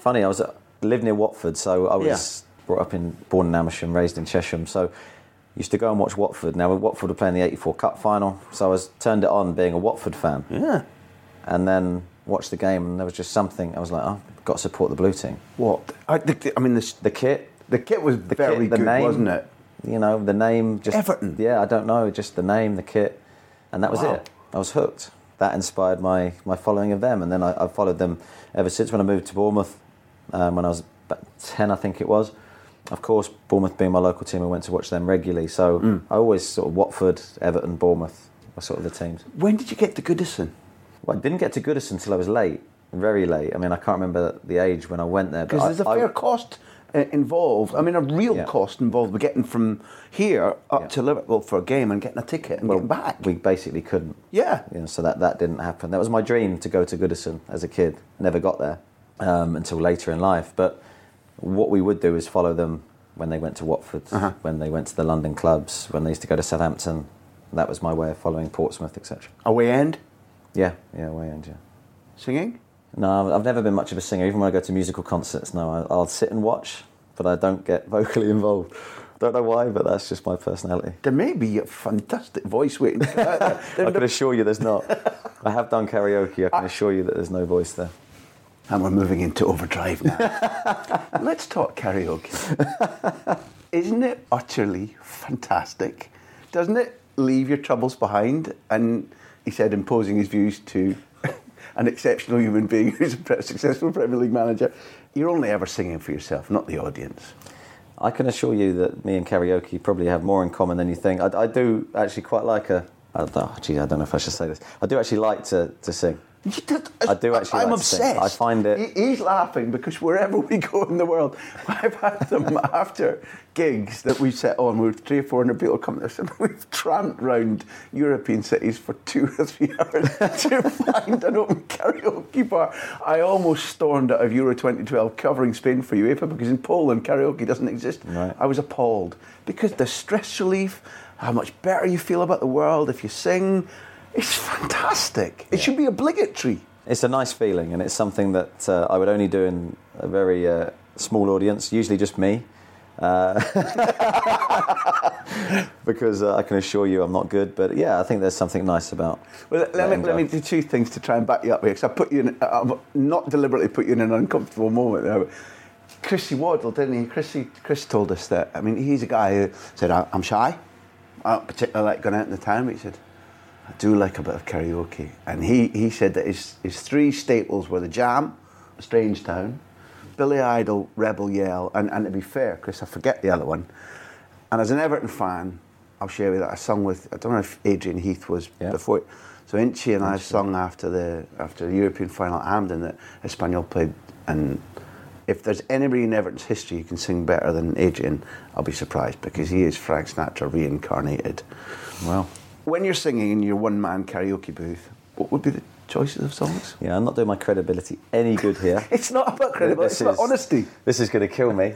lived near Watford, so I was born in Amersham, raised in Chesham. So used to go and watch Watford. Now, Watford were playing the 84 Cup final, so I was turned it on being a Watford fan.
Yeah.
And then watched the game, and there was just something. I was like, I've got to support the blue team.
What? The kit. The kit was very good, name, wasn't it?
You know, the name. Just
Everton.
Yeah, I don't know, just the name, the kit, and that was it. I was hooked. That inspired my following of them, and then I followed them ever since when I moved to Bournemouth when I was about 10, I think it was. Of course, Bournemouth being my local team, I went to watch them regularly. So I always sort of Watford, Everton, Bournemouth were sort of the teams.
When did you get to Goodison?
Well, I didn't get to Goodison until I was late, very late. I mean, I can't remember the age when I went there.
Because there's a fair cost involved. I mean, a real cost involved with getting from here up to Liverpool for a game and getting a ticket and getting back.
We basically couldn't.
Yeah.
So that didn't happen. That was my dream, to go to Goodison as a kid. Never got there until later in life. But what we would do is follow them when they went to Watford, when they went to the London clubs, when they used to go to Southampton. That was my way of following Portsmouth, etc.
Away end?
Yeah, away end, yeah.
Singing?
No, I've never been much of a singer. Even when I go to musical concerts, no, I'll sit and watch, but I don't get vocally involved. Don't know why, but that's just my personality.
There may be a fantastic voice waiting to come out there.
I can assure you there's not. I have done karaoke. I can assure you that there's no voice there.
And we're moving into overdrive now. Let's talk karaoke. Isn't it utterly fantastic? Doesn't it leave your troubles behind? And he said, imposing his views to an exceptional human being who's a successful Premier League manager. You're only ever singing for yourself, not the audience.
I can assure you that me and karaoke probably have more in common than you think. I do actually quite like I don't know if I should say this. I do actually like to sing. I do actually.
I'm
like
obsessed.
To sing. I find it.
He's laughing because wherever we go in the world, I've had them after gigs that we've set on with 300 or 400 people come to us, and we've tramped round European cities for 2 or 3 hours to find an open karaoke bar. I almost stormed out of Euro 2012 covering Spain for UEFA because in Poland karaoke doesn't exist.
Right.
I was appalled because the stress relief, how much better you feel about the world if you sing. It's fantastic. It should be obligatory.
It's a nice feeling, and it's something that I would only do in a very small audience, usually just me. Because I can assure you I'm not good, but yeah, I think there's something nice about.
Well, let me do 2 things to try and back you up here, because I've not deliberately put you in an uncomfortable moment there. Chrissy Waddle, didn't he? Chris told us that. I mean, he's a guy who said, I'm shy. I don't particularly like going out in the town, but he said, I do like a bit of karaoke. And he said that his 3 staples were the Jam, Strange Town, Billy Idol, Rebel Yell, and to be fair, Chris, I forget the other one. And as an Everton fan, I'll share with you that I sung with, I don't know if Adrian Heath was before. So Inchi and I sung after the European final at Hampden that Espanyol played. And if there's anybody in Everton's history who can sing better than Adrian, I'll be surprised, because he is Frank Sinatra reincarnated.
Well,
When you're singing in your one-man karaoke booth, what would be the choices of songs?
Yeah, I'm not doing my credibility any good here.
It's not about credibility, it's about honesty.
This is going to kill me.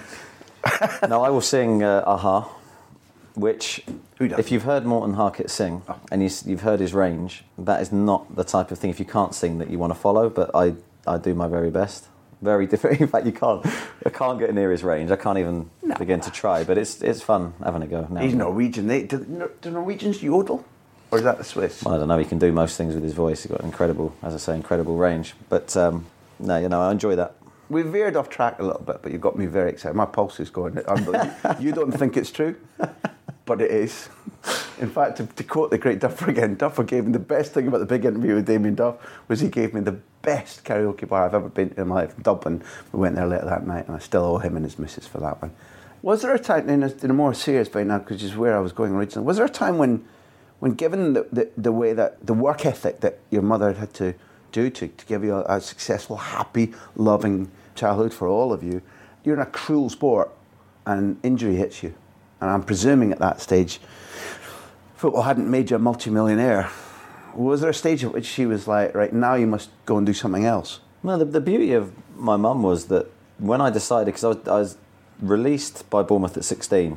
No, I will sing Aha, which, if you've heard Morten Harket sing, and you've heard his range, that is not the type of thing, if you can't sing, that you want to follow, but I do my very best. Very different. In fact, I can't get near his range. I can't even begin to try, but it's fun having a go. Now.
He's Norwegian. Do Norwegians yodel? Or is that the Swiss?
Well, I don't know. He can do most things with his voice. He's got incredible range. But no, I enjoy that.
We veered off track a little bit, but you got me very excited. My pulse is going. You don't think it's true, but it is. In fact, to quote the great Duffer again, Duffer gave me the best thing about the big interview with Damien Duff was he gave me the best karaoke bar I've ever been to in my life, in Dublin. We went there later that night, and I still owe him and his missus for that one. Was there a time, in a more serious vein now, because is where I was going originally, was there a time when given the way that the work ethic that your mother had to do to give you a successful, happy, loving childhood for all of you, you're in a cruel sport and injury hits you? And I'm presuming at that stage football hadn't made you a multi-millionaire. Was there a stage at which she was like, right, now you must go and do something else?
No, the beauty of my mum was that when I decided, because I was released by Bournemouth at 16,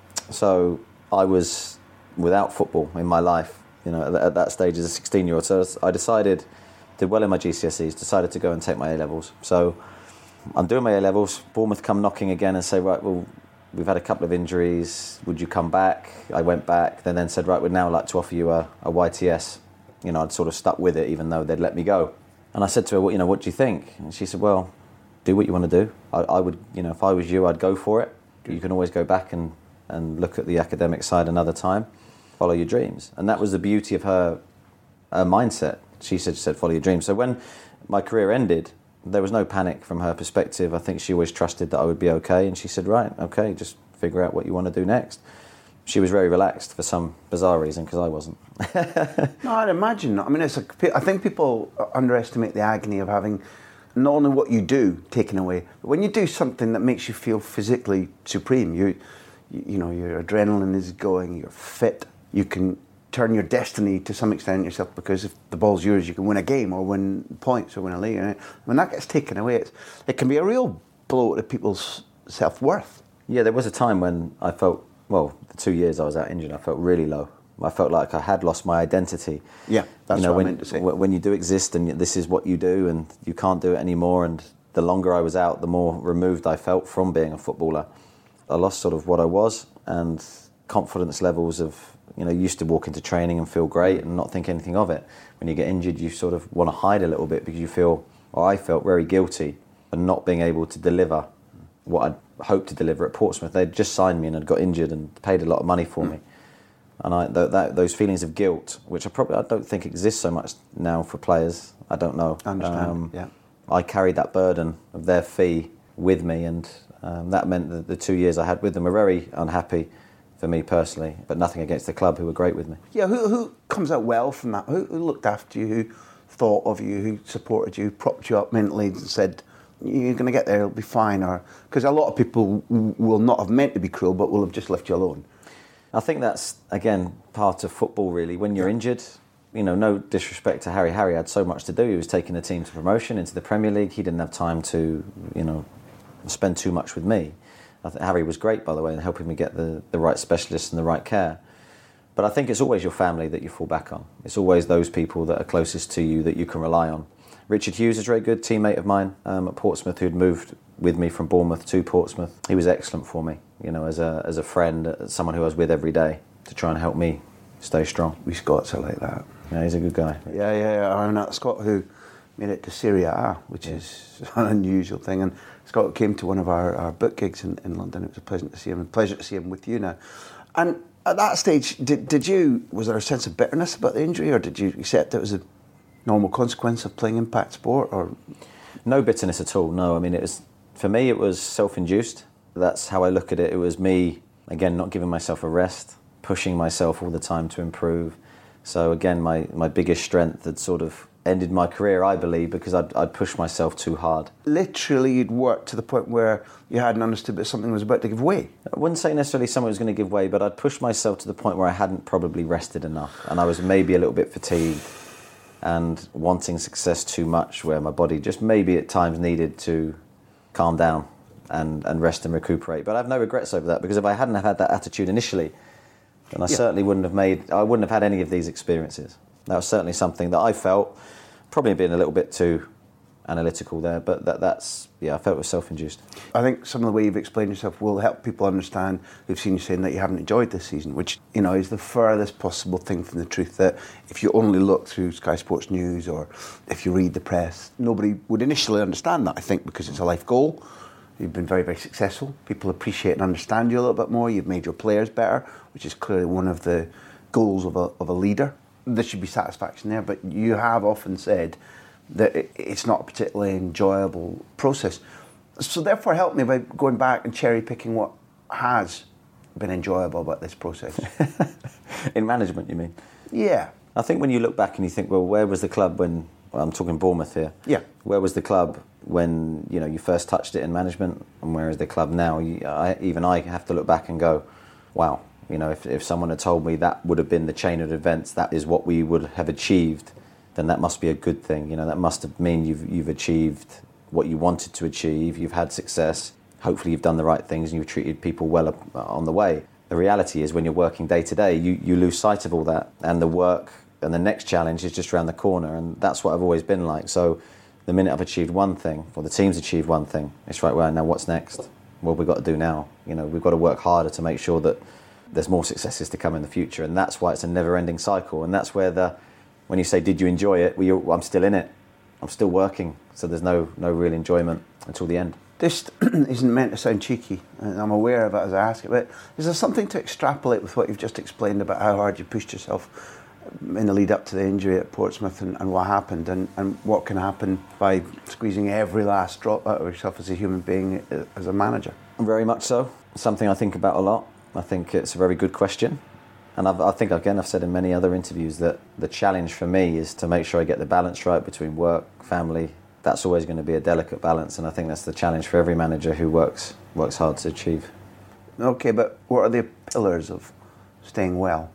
so I was without football in my life, at that stage as a 16-year-old. So I did well in my GCSEs, decided to go and take my A-levels. So I'm doing my A-levels, Bournemouth come knocking again and say, right, well, we've had a couple of injuries, would you come back? I went back, they then said, right, we'd now like to offer you a YTS. I'd sort of stuck with it even though they'd let me go. And I said to her, well, what do you think? And she said, well, do what you want to do. I would, if I was you, I'd go for it. You can always go back and look at the academic side another time. Follow your dreams. And that was the beauty of her mindset. She said, follow your dreams. So when my career ended, there was no panic from her perspective. I think she always trusted that I would be okay. And she said, right, okay, just figure out what you want to do next. She was very relaxed for some bizarre reason, because I wasn't.
No, I'd imagine. I mean, I think people underestimate the agony of having not only what you do taken away, but when you do something that makes you feel physically supreme, your adrenaline is going, you're fit, you can turn your destiny to some extent yourself, because if the ball's yours, you can win a game or win points or win a league. And when that gets taken away, it can be a real blow to people's self-worth.
Yeah, there was a time when I felt, the 2 years I was out injured, I felt really low. I felt like I had lost my identity.
Yeah, that's what I meant to say.
When you do exist and this is what you do and you can't do it anymore, and the longer I was out, the more removed I felt from being a footballer. I lost sort of what I was, and confidence levels of, you used to walk into training and feel great and not think anything of it. When you get injured, you sort of want to hide a little bit because you feel, or I felt very guilty for not being able to deliver what I'd hoped to deliver at Portsmouth. They'd just signed me and had got injured and paid a lot of money for me. And those feelings of guilt, which I don't think exist so much now for players. I don't know.
I understand, yeah.
I carried that burden of their fee with me, and that meant that the 2 years I had with them were very unhappy for me personally, but nothing against the club, who were great with me.
Yeah, who comes out well from that? Who looked after you, who thought of you, who supported you, propped you up mentally and said, you're going to get there, it'll be fine? Or because a lot of people will not have meant to be cruel, but will have just left you alone.
I think that's, again, part of football, really. When you're injured, no disrespect to Harry. Harry had so much to do. He was taking the team to promotion into the Premier League. He didn't have time to, spend too much with me. I think Harry was great, by the way, in helping me get the right specialists and the right care. But I think it's always your family that you fall back on. It's always those people that are closest to you that you can rely on. Richard Hughes is a very good teammate of mine at Portsmouth, who'd moved with me from Bournemouth to Portsmouth. He was excellent for me, as a friend, someone who I was with every day to try and help me stay strong.
We Scots are like that.
Yeah, he's a good guy.
Yeah. I know a Scot who made it to Serie A, which is an unusual thing. And Scott came to one of our book gigs in London. It was a pleasure to see him with you now. And at that stage, was there a sense of bitterness about the injury, or did you accept it was a normal consequence of playing impact sport? Or
no bitterness at all. No, I mean, for me it was self-induced. That's how I look at it. It was me, again, not giving myself a rest, pushing myself all the time to improve. So again, my biggest strength had sort of ended my career, I believe, because I'd pushed myself too hard.
Literally, you'd worked to the point where you hadn't understood that something was about to give way.
I wouldn't say necessarily something was going to give way, but I'd pushed myself to the point where I hadn't probably rested enough, and I was maybe a little bit fatigued and wanting success too much, where my body just maybe at times needed to calm down and rest and recuperate. But I have no regrets over that, because if I hadn't have had that attitude initially, then I certainly wouldn't have had any of these experiences. That was certainly something that I felt, probably being a little bit too analytical there, but that's I felt it was self-induced.
I think some of the way you've explained yourself will help people understand who've seen you saying that you haven't enjoyed this season, which, you know, is the furthest possible thing from the truth, that if you only look through Sky Sports News or if you read the press, nobody would initially understand that, I think, because it's a life goal. You've been very, very successful. People appreciate and understand you a little bit more. You've made your players better, which is clearly one of the goals of a leader. There should be satisfaction there, but you have often said that it's not a particularly enjoyable process. So therefore, help me by going back and cherry-picking what has been enjoyable about this process.
In management, you mean?
Yeah.
I think when you look back and you think, well, where was the club when... Well, I'm talking Bournemouth here.
Yeah.
Where was the club when you first touched it in management, and where is the club now? I have to look back and go, wow. If someone had told me that would have been the chain of events, that is what we would have achieved, then that must be a good thing. That must have mean you've achieved what you wanted to achieve. You've had success. Hopefully you've done the right things and you've treated people well on the way. The reality is, when you're working day to day, you lose sight of all that, and the work and the next challenge is just around the corner, and that's what I've always been like. So the minute I've achieved one thing, or the team's achieved one thing, it's right, well, now what's next? What have we got to do now? We've got to work harder to make sure that there's more successes to come in the future, and that's why it's a never-ending cycle. And that's where when you say, did you enjoy it? Well, I'm still in it. I'm still working, so there's no real enjoyment until the end.
This isn't meant to sound cheeky, and I'm aware of it as I ask it, but is there something to extrapolate with what you've just explained about how hard you pushed yourself in the lead up to the injury at Portsmouth, and what happened, and what can happen by squeezing every last drop out of yourself as a human being, as a manager?
Very much so. Something I think about a lot. I think it's a very good question. And I think, again, I've said in many other interviews that the challenge for me is to make sure I get the balance right between work, family. That's always going to be a delicate balance, and I think that's the challenge for every manager who works hard to achieve.
Okay, but what are the pillars of staying well?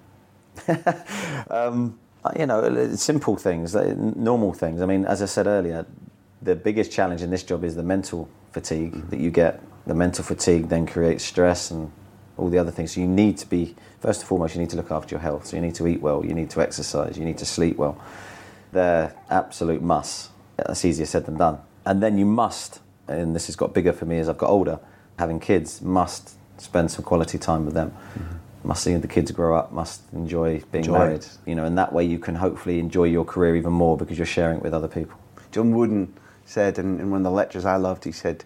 Simple things, normal things. I mean, as I said earlier, the biggest challenge in this job is the mental fatigue that you get. The mental fatigue then creates stress and all the other things. So you need to be, first and foremost, you need to look after your health. So you need to eat well, you need to exercise, you need to sleep well. They're absolute musts. That's easier said than done. And then you must, and this has got bigger for me as I've got older, having kids, must spend some quality time with them. Must see the kids grow up, must enjoy being married. And that way you can hopefully enjoy your career even more, because you're sharing it with other people. John Wooden said in one of the lectures I loved, he said,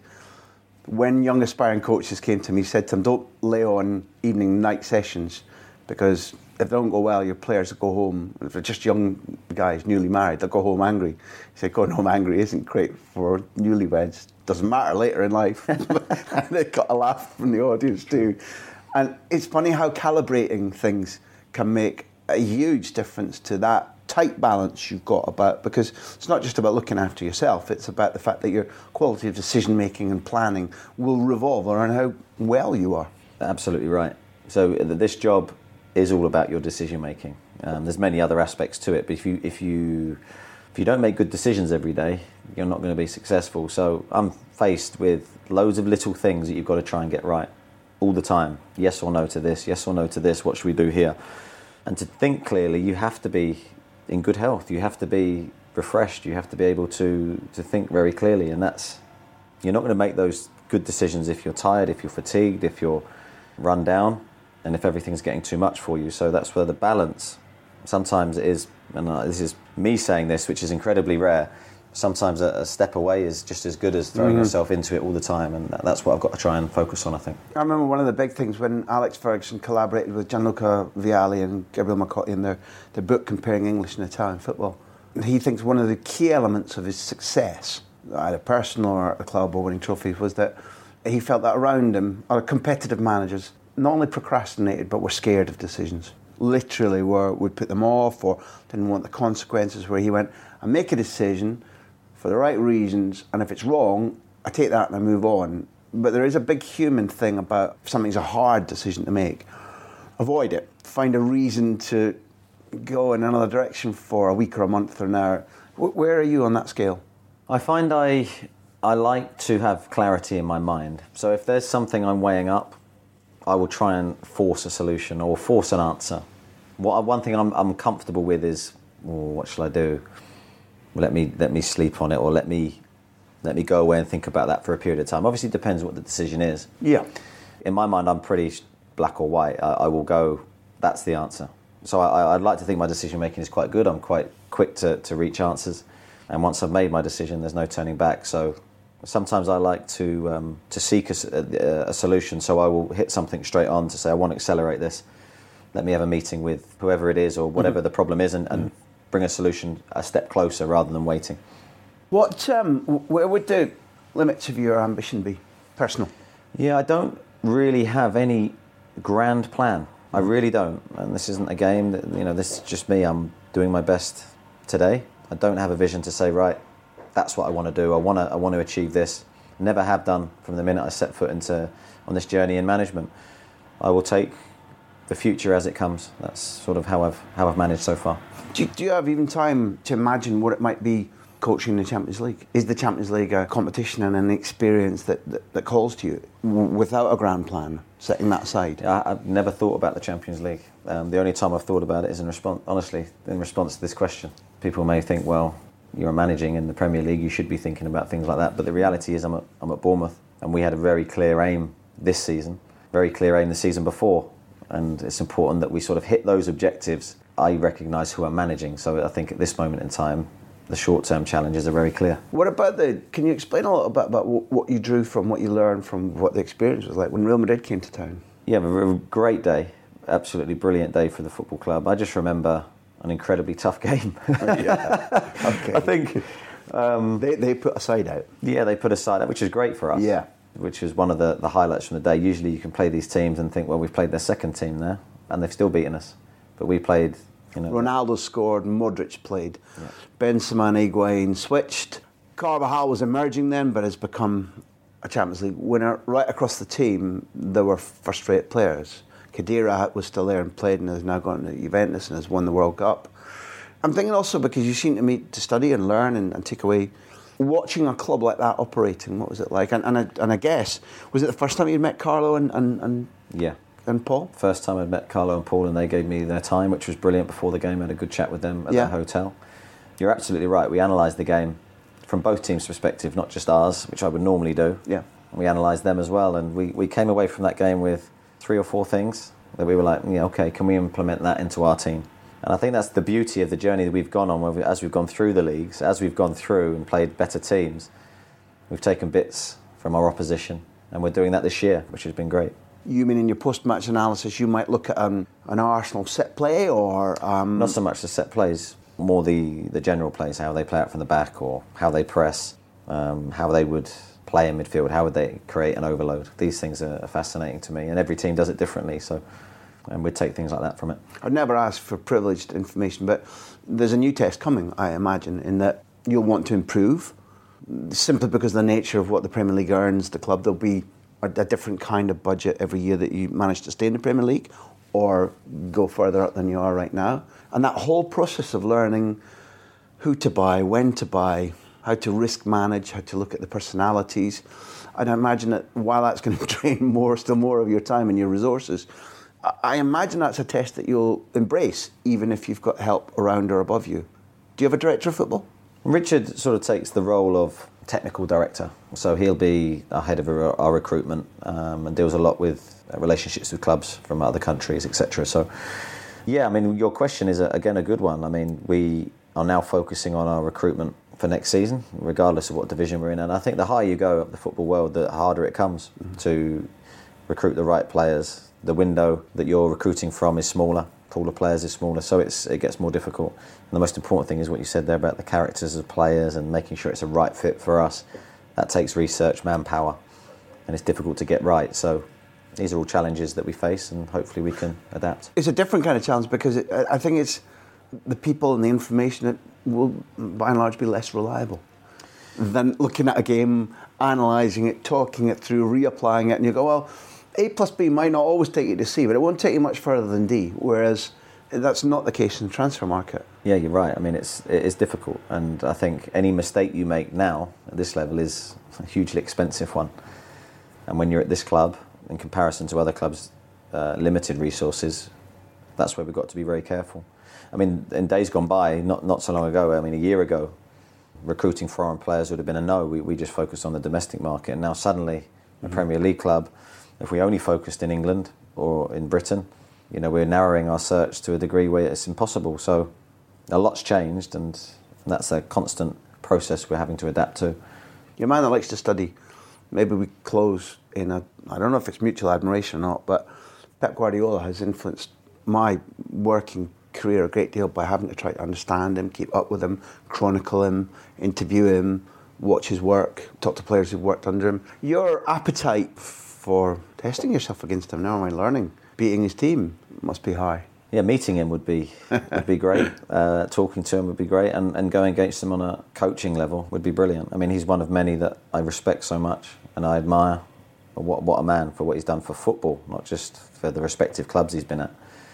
when young aspiring coaches came to me, he said to them, don't lay on evening night sessions, because if they don't go well, your players will go home. If they're just young guys, newly married, they'll go home angry. He said, going home angry isn't great for newlyweds. Doesn't matter later in life. And they got a laugh from the audience too. And it's funny how calibrating things can make a huge difference to that tight balance you've got about, because it's not just about looking after yourself, it's about the fact that your quality of decision making and planning will revolve around how well you are. Absolutely right. So this job is all about your decision making. There's many other aspects to it, but if you don't make good decisions every day, you're not going to be successful. So I'm faced with loads of little things that you've got to try and get right all the time. Yes or no to this, yes or no to this, what should we do here? And to think clearly, you have to be in good health, you have to be refreshed, you have to be able to think very clearly, and you're not going to make those good decisions if you're tired, if you're fatigued, if you're run down, and if everything's getting too much for you. So that's where the balance, sometimes it is, and this is me saying this, which is incredibly rare, sometimes a step away is just as good as throwing yourself into it all the time, and that's what I've got to try and focus on, I think. I remember one of the big things when Alex Ferguson collaborated with Gianluca Vialli and Gabriel Marcotti in their book comparing English and Italian football. He thinks one of the key elements of his success, either personal or at the club or winning trophies, was that he felt that around him, other competitive managers, not only procrastinated but were scared of decisions.
literally would put them off or didn't want the consequences, where he went, I make a decision for the right reasons, and if it's wrong, I take that and I move on. But there is a big human thing about if something's a hard decision to make, avoid it. Find a reason to go in another direction for a week or a month or an hour. Where are you on that scale?
I find I like to have clarity in my mind. So if there's something I'm weighing up, I will try and force a solution or force an answer. One thing I'm comfortable with is, what shall I do? Let me sleep on it, or let me go away and think about that for a period of time. Obviously, it depends what the decision is.
Yeah.
In my mind, I'm pretty black or white. I will go, that's the answer. So I'd like to think my decision making is quite good. I'm quite quick to reach answers, and once I've made my decision, there's no turning back. So sometimes I like to seek a solution. So I will hit something straight on to say, I want to accelerate this. Let me have a meeting with whoever it is or whatever the problem is, and bring a solution a step closer rather than waiting.
Where would the limits of your ambition be, personal?
Yeah, I don't really have any grand plan. I really don't. And this isn't a game. This is just me. I'm doing my best today. I don't have a vision to say, right, that's what I want to do. I want to achieve this. Never have done from the minute I set foot on this journey in management. I will take the future as it comes. That's sort of how I've managed so far.
Do you have even time to imagine what it might be coaching the Champions League? Is the Champions League a competition and an experience that calls to you without a grand plan, setting that aside?
I've never thought about the Champions League. The only time I've thought about it is in response to this question. People may think, well, you're managing in the Premier League, you should be thinking about things like that. But the reality is I'm at Bournemouth, and we had a very clear aim this season, very clear aim the season before. And it's important that we sort of hit those objectives. I recognise who I'm managing, so I think at this moment in time, the short-term challenges are very clear.
What about can you explain a little bit about what you drew from, what you learned from what the experience was like when Real Madrid came to town? Yeah,
a great day, absolutely brilliant day for the football club. I just remember an incredibly tough game.
Yeah, okay.
I think
they put a side out.
Yeah, they put a side out, which is great for us.
Yeah.
Which was one of the highlights from the day. Usually you can play these teams and think, well, we've played their second team there, and they've still beaten us. But we played,
Ronaldo scored, Modric played. Yeah. Benzema and Higuain switched. Carvajal was emerging then, but has become a Champions League winner. Right across the team, there were first-rate players. Khedira was still there and played, and has now gone to Juventus and has won the World Cup. I'm thinking also, because you seem to me to study and learn and take away, watching a club like that operating, what was it like? And I guess, was it the first time you'd met Carlo and Paul?
First time I'd met Carlo and Paul, and they gave me their time, which was brilliant before the game. I had a good chat with them at their hotel. You're absolutely right. We analysed the game from both teams' perspective, not just ours, which I would normally do.
Yeah.
We analysed them as well, and we came away from that game with 3 or 4 things that we were like, okay, can we implement that into our team? And I think that's the beauty of the journey that we've gone on, as we've gone through the leagues, as we've gone through and played better teams, we've taken bits from our opposition, and we're doing that this year, which has been great.
You mean in your post-match analysis you might look at an Arsenal set play, or...?
Not so much the set plays, more the general plays, how they play out from the back, or how they press, how they would play in midfield, how would they create an overload. These things are fascinating to me, and every team does it differently, and we'd take things like that from it.
I'd never ask for privileged information, but there's a new test coming, I imagine, in that you'll want to improve, simply because of the nature of what the Premier League earns, the club. There'll be a different kind of budget every year that you manage to stay in the Premier League or go further up than you are right now. And that whole process of learning who to buy, when to buy, how to risk manage, how to look at the personalities, I'd imagine that while that's going to drain still more of your time and your resources, I imagine that's a test that you'll embrace, even if you've got help around or above you. Do you have a director of football?
Richard sort of takes the role of technical director, so he'll be our head of our recruitment and deals a lot with relationships with clubs from other countries, etc. So, yeah, I mean, your question is again a good one. I mean, we are now focusing on our recruitment for next season, regardless of what division we're in. And I think the higher you go up the football world, the harder it comes to recruit the right players. The window that you're recruiting from is smaller, pool of players is smaller, so it gets more difficult. And the most important thing is what you said there about the characters of players and making sure it's a right fit for us. That takes research, manpower, and it's difficult to get right. So these are all challenges that we face, and hopefully we can adapt.
It's a different kind of challenge because I think it's the people and the information that will, by and large, be less reliable than looking at a game, analysing it, talking it through, reapplying it, and you go, well, A plus B might not always take you to C, but it won't take you much further than D, whereas that's not the case in the transfer market.
Yeah, you're right. I mean, it is difficult, and I think any mistake you make now at this level is a hugely expensive one. And when you're at this club, in comparison to other clubs, limited resources, that's where we've got to be very careful. I mean, in days gone by, not so long ago, I mean, a year ago, recruiting foreign players would have been a no. We just focused on the domestic market. And now suddenly, a Premier League club, if we only focused in England or in Britain, you know, we're narrowing our search to a degree where it's impossible. So a lot's changed, and that's a constant process we're having to adapt to.
You're a man that likes to study. Maybe we close in I don't know if it's mutual admiration or not, but Pep Guardiola has influenced my working career a great deal by having to try to understand him, keep up with him, chronicle him, interview him, watch his work, talk to players who've worked under him. Your appetite for testing yourself against him, never mind learning, beating his team, must be high.
Yeah, meeting him would be great. Talking to him would be great, and going against him on a coaching level would be brilliant. I mean, he's one of many that I respect so much and I admire. What a man, for what he's done for football, not just for the respective clubs he's been at.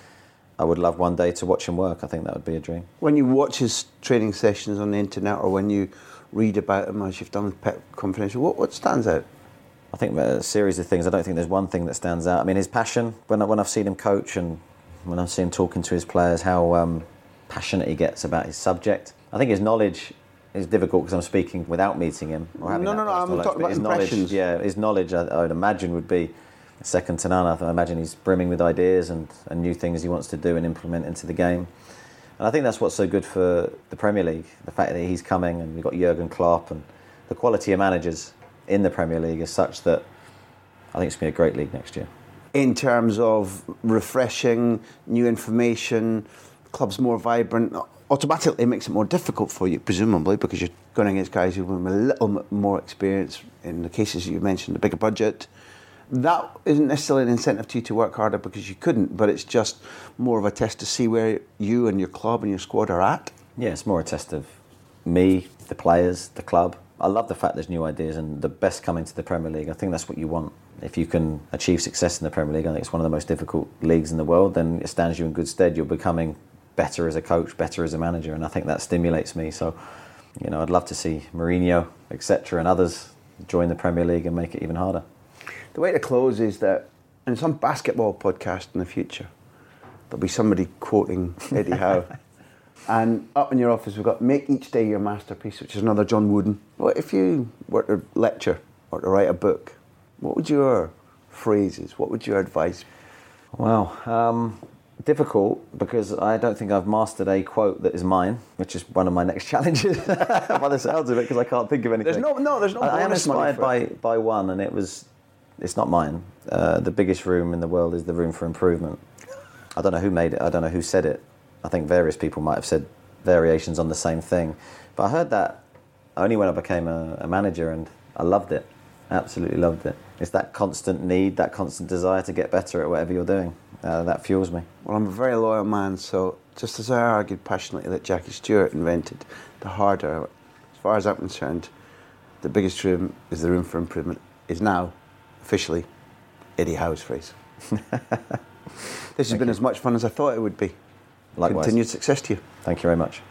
I would love one day to watch him work. I think that would be a dream. When
you watch his training sessions on the internet, or when you read about him as you've done with Pep Confidential, what stands out?
I think a series of things. I don't think there's one thing that stands out. I mean, his passion, when I've seen him coach and when I see him talking to his players, how passionate he gets about his subject. I think his knowledge is difficult because I'm speaking without meeting him. Or having
I'm talking about impressions.
His knowledge, I would imagine, would be second to none. I imagine he's brimming with ideas and new things he wants to do and implement into the game. And I think that's what's so good for the Premier League, the fact that he's coming, and we've got Jurgen Klopp, and the quality of managers in the Premier League is such that I think it's going to be a great league next year.
In terms of refreshing, new information, clubs more vibrant, automatically it makes it more difficult for you, presumably, because you're going against guys who have a little bit more experience. In the cases you mentioned, a bigger budget. That isn't necessarily an incentive to you to work harder because you couldn't, but it's just more of a test to see where you and your club and your squad are at.
Yeah, it's more a test of me, the players, the club. I love the fact there's new ideas and the best coming to the Premier League. I think that's what you want. If you can achieve success in the Premier League, I think it's one of the most difficult leagues in the world, then it stands you in good stead. You're becoming better as a coach, better as a manager, and I think that stimulates me. So, you know, I'd love to see Mourinho, etc., and others join the Premier League and make it even harder.
The way to close is that in some basketball podcast in the future, there'll be somebody quoting Eddie Howe. And up in your office, we've got "Make each day your masterpiece," which is another John Wooden. What if you were to lecture or to write a book? What would your phrases, what would your advice be?
Well, difficult, because I don't think I've mastered a quote that is mine, which is one of my next challenges by the sounds of it, because I can't think of anything.
There's no.
I am inspired by one, and it's not mine. The biggest room in the world is the room for improvement. I don't know who made it. I don't know who said it. I think various people might have said variations on the same thing. But I heard that only when I became a manager, and I loved it. Absolutely loved it. It's that constant need, that constant desire to get better at whatever you're doing. That fuels me.
Well, I'm a very loyal man, so just as I argued passionately that Jackie Stewart invented the harder, as far as I'm concerned, the biggest room is the room for improvement, is now officially Eddie Howe's phrase. This has been as much fun as I thought it would be.
Likewise.
Continued success to you.
Thank you very much.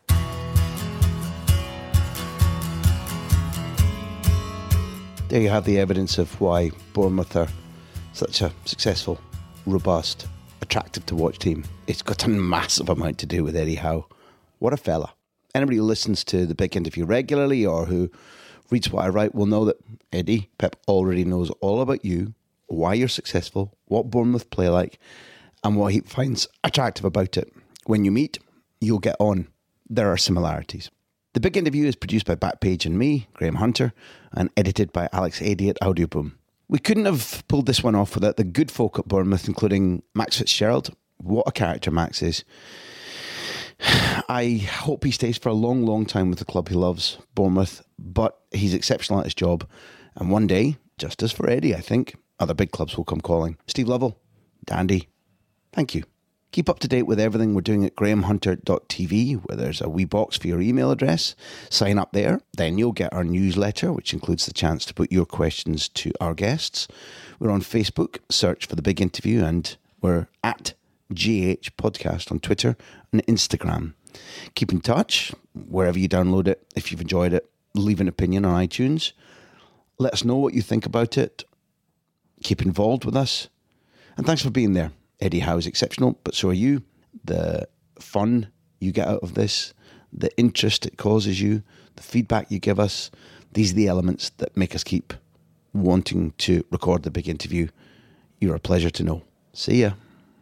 There you have the evidence of why Bournemouth are such a successful, robust, attractive to watch team. It's got a massive amount to do with Eddie Howe. What a fella. Anybody who listens to the Big Interview regularly or who reads what I write will know that Eddie, Pep, already knows all about you, why you're successful, what Bournemouth play like, and what he finds attractive about it. When you meet, you'll get on. There are similarities. The Big Interview is produced by Backpage and me, Graham Hunter, and edited by Alex Adey at Audioboom. We couldn't have pulled this one off without the good folk at Bournemouth, including Max Fitzgerald. What a character Max is. I hope he stays for a long, long time with the club he loves, Bournemouth, but he's exceptional at his job. And one day, just as for Eddie, I think, other big clubs will come calling. Steve Lovell, dandy. Thank you. Keep up to date with everything we're doing at grahamhunter.tv, where there's a wee box for your email address. Sign up there, then you'll get our newsletter, which includes the chance to put your questions to our guests. We're on Facebook, search for The Big Interview, and we're at GH Podcast on Twitter and Instagram. Keep in touch wherever you download it. If you've enjoyed it, leave an opinion on iTunes. Let us know what you think about it. Keep involved with us. And thanks for being there. Eddie Howe is exceptional, but so are you. The fun you get out of this, the interest it causes you, the feedback you give us, these are the elements that make us keep wanting to record The Big Interview. You're a pleasure to know. See ya.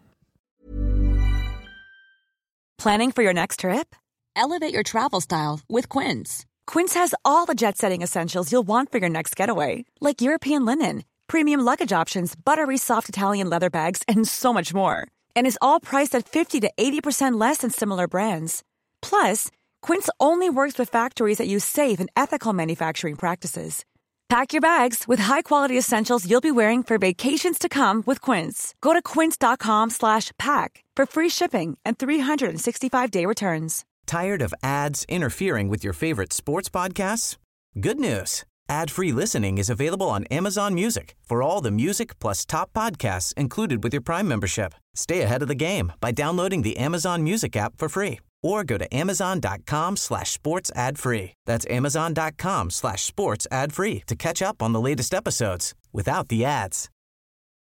Planning for your next trip? Elevate your travel style with Quince. Quince has all the jet-setting essentials you'll want for your next getaway, like European linen, premium luggage options, buttery soft Italian leather bags, and so much more. And is all priced at 50 to 80% less than similar brands. Plus, Quince only works with factories that use safe and ethical manufacturing practices. Pack your bags with high-quality essentials you'll be wearing for vacations to come with Quince. Go to quince.com/pack for free shipping and 365-day returns.
Tired of ads interfering with your favorite sports podcasts? Good news. Ad-free listening is available on Amazon Music for all the music plus top podcasts included with your Prime membership. Stay ahead of the game by downloading the Amazon Music app for free or go to amazon.com/sports ad free. That's amazon.com/sports ad free to catch up on the latest episodes without the ads.